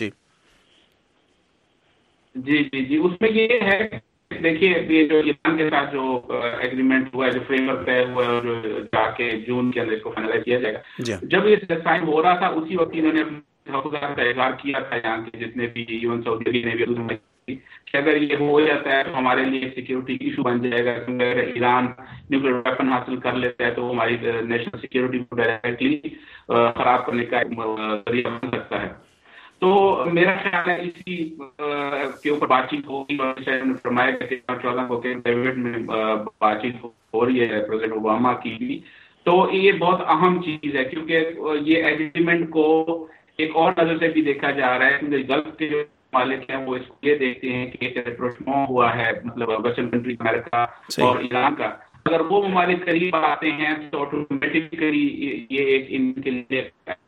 जी, उसमें ये है, देखिए ये जो ईरान के साथ जो एग्रीमेंट हुआ है, जो फ्रेमवर्क तय हुआ है और जाके जून के अंदर इसको फाइनलाइज किया जाएगा, जब ये साइन हो रहा था उसी वक्त इन्होंने का इजहार किया था यहाँ के जितने भी यूएन सऊदी अरब ने भी कि अगर ये हो जाता है तो हमारे लिए सिक्योरिटी इशू बन जाएगा, क्योंकि अगर ईरान न्यूक्लियर वेपन हासिल कर लेता है तो वो हमारी नेशनल सिक्योरिटी को डायरेक्टली खराब करने का जरिया बन सकता है। तो मेरा ख्याल है इसी के ऊपर बातचीत होगी और फरमाया गया कि 14 को प्राइवेट में बातचीत हो रही है प्रेसिडेंट ओबामा की भी। तो ये बहुत अहम चीज है क्योंकि ये एग्रीमेंट को एक और नजर से भी देखा जा रहा है, क्योंकि गल्फ के जो मालिक हैं वो इसको ये देखते हैं कि एक हुआ है, मतलब वेस्टर्न कंट्री अमेरिका और ईरान का, अगर वो ममालिक करीब आते हैं तो ऑटोमेटिकली ये एक इनके लिए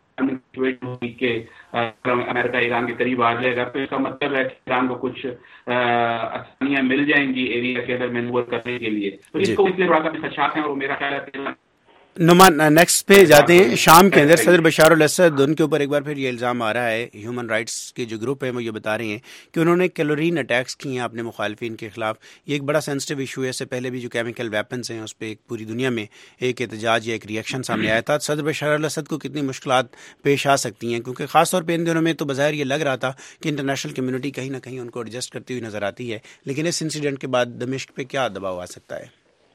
कि अमेरिका ईरान के करीब आ जाएगा, तो इसका मतलब है कि ईरान को कुछ आसानियां मिल जाएंगी एरिया के अंदर मैनूवर करने के लिए। तो इसको इसलिए बड़ा खदशात हैं और मेरा ख्याल है।
नुमान, नेक्स्ट पे जाते हैं। शाम के अंदर सदर बशार अल असद, उनके ऊपर एक बार फिर ये इल्ज़ाम आ रहा है, ह्यूमन राइट्स के जो ग्रुप है वो ये बता रहे हैं कि उन्होंने कैलोरीन अटैक्स किए हैं अपने मुखालफिन के खिलाफ। ये एक बड़ा सेंसिटिव इशू है। इससे पहले भी जो केमिकल वेपन्स हैं उस पर पूरी दुनिया में एक एहतजाज या एक रिएक्शन सामने आया था। सदर बशार अल असद को कितनी मुश्किलात पेश आ सकती हैं, क्योंकि खासतौर पर इन दिनों में तो बज़ाहिर ये लग रहा था कि इंटरनेशनल कम्युनिटी कहीं ना कहीं उनको एडजस्ट करती हुई नजर आती है, लेकिन इस इंसिडेंट के बाद दमिश्क पे क्या दबाव आ सकता है?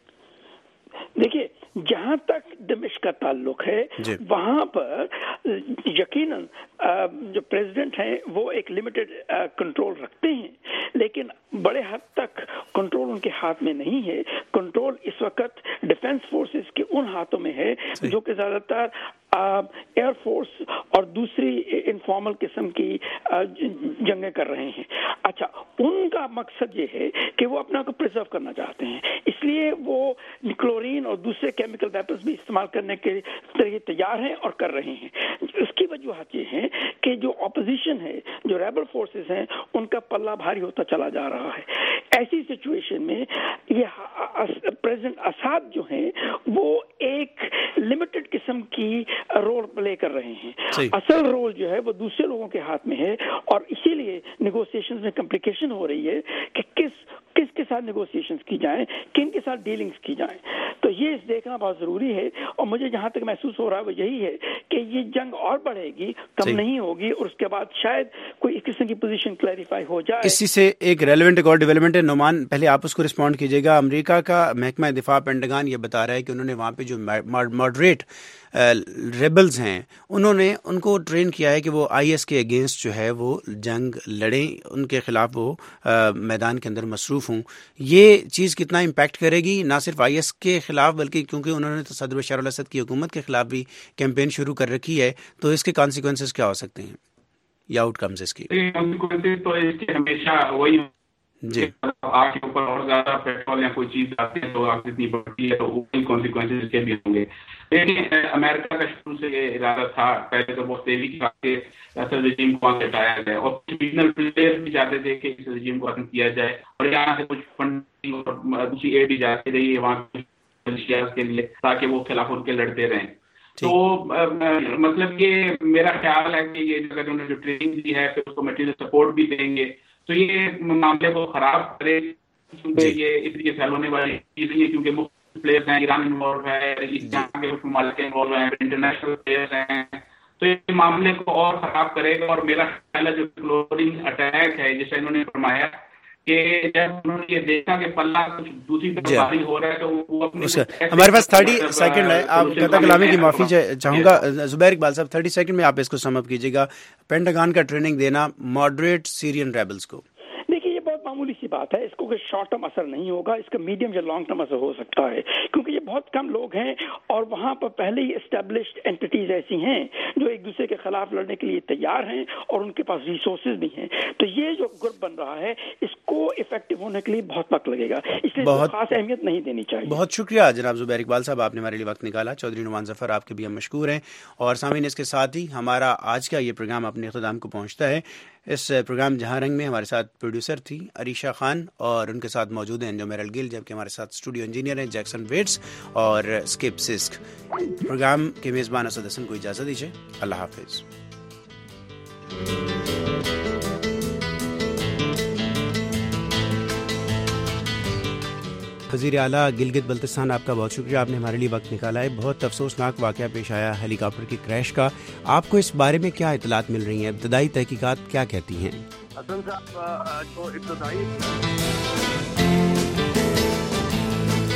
देखिए, जहां तक दमिश्क का ताल्लुक है वहां पर यकीनन जो प्रेसिडेंट हैं वो एक लिमिटेड कंट्रोल रखते हैं, लेकिन बड़े हद तक कंट्रोल उनके हाथ में नहीं है। कंट्रोल इस वक्त डिफेंस फोर्सेस के उन हाथों में है जो कि ज्यादातर एयरफोर्स और दूसरी इनफॉर्मल किस्म की जंगें कर रहे हैं। अच्छा, उनका मकसद ये है कि वो अपना को प्रिजर्व करना चाहते हैं, इसलिए वो क्लोरीन और दूसरे केमिकल वेपन्स भी इस्तेमाल करने के लिए तैयार हैं और कर रहे हैं। उसकी वजूहत ये है कि जो ऑपोजिशन है, जो रेबल फोर्सेस हैं, उनका पल्ला भारी होता चला जा रहा है। ऐसी सिचुएशन में ये प्रेसिडेंट असद जो हैं वो एक लिमिटेड किस्म की रोल प्ले कर रहे हैं। असल रोल जो है वो दूसरे लोगों के हाथ में है और इसीलिए नेगोशिएशंस में कॉम्प्लिकेशन हो रही है कि किसके साथ नेगोशिएशंस की जाएं, किन के साथ डीलिंग्स की जाएं। तो ये देखना बहुत जरूरी है और मुझे जहां तक महसूस हो रहा है वो यही है कि ये जंग और बढ़ेगी, कम नहीं होगी और उसके बाद शायद कोई इस किस्म की पोजीशन क्लैरिफाई हो जाए।
इसी से एक रेलेवेंट एक और डेवलपमेंट है। नुमान, पहले आप उसको रिस्पॉन्ड कीजिएगा। अमेरिका का महकमा दिफा पेंटागन ये बता रहा है कि उन्होंने वहाँ पे जो मॉडरेट रेबल्स हैं उनको ट्रेन किया है कि वो आईएस के अगेंस्ट जो है वो जंग लड़ें, उनके खिलाफ वो मैदान के अंदर मसरूफ़ हों। ये चीज़ कितना इम्पैक्ट करेगी ना सिर्फ आईएस के खिलाफ, बल्कि क्योंकि उन्होंने तो सदर बशार अल असद की हुकूमत के खिलाफ भी कैंपेन शुरू कर रखी है, तो इसके कॉन्सिक्वेंसेस क्या हो सकते हैं या आउटकम्स इसकी?
तो इसके हमेशा वही जी, आपके ऊपर और ज्यादा पेट्रोल या कोई चीज आती है तो आग इतनी बढ़ती है तो वही कॉन्सिक्वेंसेस इसके भी होंगे। लेकिन अमेरिका का शुरू से ये इरादा था, पहले तो बहुत तेजी के साथ ऐसे रजीम को हटाया जाए और रीजनल प्लेयर्स भी चाहते थे कि इस रजीम को खत्म किया जाए और यहाँ से कुछ फंड और दूसरी एड भी जाती रही है वहाँ के लिए ताकि वो खिलाफ उनके लड़ते रहें। तो मतलब ये मेरा ख्याल है कि ये अगर उन्होंने जो ट्रेनिंग दी है फिर उसको मटेरियल सपोर्ट भी देंगे तो ये मामले को खराब करे, क्योंकि ये इस तरीके से हल होने वाली चीज नहीं है, क्योंकि मुख्य प्लेयर्स हैं, ईरान इन्वॉल्व है, यहाँ के ममालिक इन्वॉल्व हैं, इंटरनेशनल प्लेयर्स हैं, तो ये मामले को और खराब करेगा। और मेरा ख्याल है जो क्लोरीन अटैक है जैसे इन्होंने फरमाया कि जब उन्होंने ये देखा कि पल्ला कुछ दूसरी तरफ हो रहा है तो वो अपने
हमारे पास 30 सेकंड है। आप कता कलामी की माफी चाहूंगा। जुबैर इकबाल साहब 30 सेकंड में आप इसको सम अप कीजिएगा। पेंटागन का ट्रेनिंग देना मॉडरेट सीरियन रेबल्स को,
देखिए ये बहुत मामूली सी बात है, इसको कोई शॉर्ट टर्म असर नहीं होगा, इसका मीडियम या लॉन्ग टर्म असर हो सकता है, क्योंकि ये बहुत कम लोग हैं और वहाँ पर पहले ही एस्टेब्लिश्ड एंटिटीज ऐसी हैं जो एक दूसरे के खिलाफ लड़ने के लिए तैयार हैं और उनके पास रिसोर्सेज भी हैं। तो ये जो ग्रुप बन रहा है इसको इफेक्टिव होने के लिए बहुत वक्त लगेगा, इसलिए बहुत खास अहमियत नहीं देनी चाहिए।
बहुत शुक्रिया जनाब ज़ुबैर इकबाल साहब, आपने हमारे लिए वक्त निकाला। चौधरी नुमान ज़फ़र आपके भी हम मशकूर हैं। और सामीन, इसके साथ ही हमारा आज का ये प्रोग्राम अपने इख्तिताम को पहुँचता है। इस प्रोग्राम जहाँ रंग में हमारे साथ प्रोड्यूसर थी अरीशा खान और उनके साथ मौजूद हैं अंजुम मेरल गिल, जबकि हमारे साथ स्टूडियो इंजीनियर हैं जैक्सन वेट्स और स्किप सिस्क। प्रोग्राम के मेज़बान असद हसन को इजाज़त दीजिए। अल्लाह हाफिज़। वज़ीर आला गिलगित बल्तिस्तान, आपका बहुत शुक्रिया, आपने हमारे लिए वक्त निकाला है। बहुत अफसोसनाक वाक़या पेश आया हेलीकॉप्टर की क्रैश का, आपको इस बारे में क्या इतलात मिल रही हैं? इब्तदाई तहकीकात क्या कहती हैं?
हसन साहब, जो इब्तदाई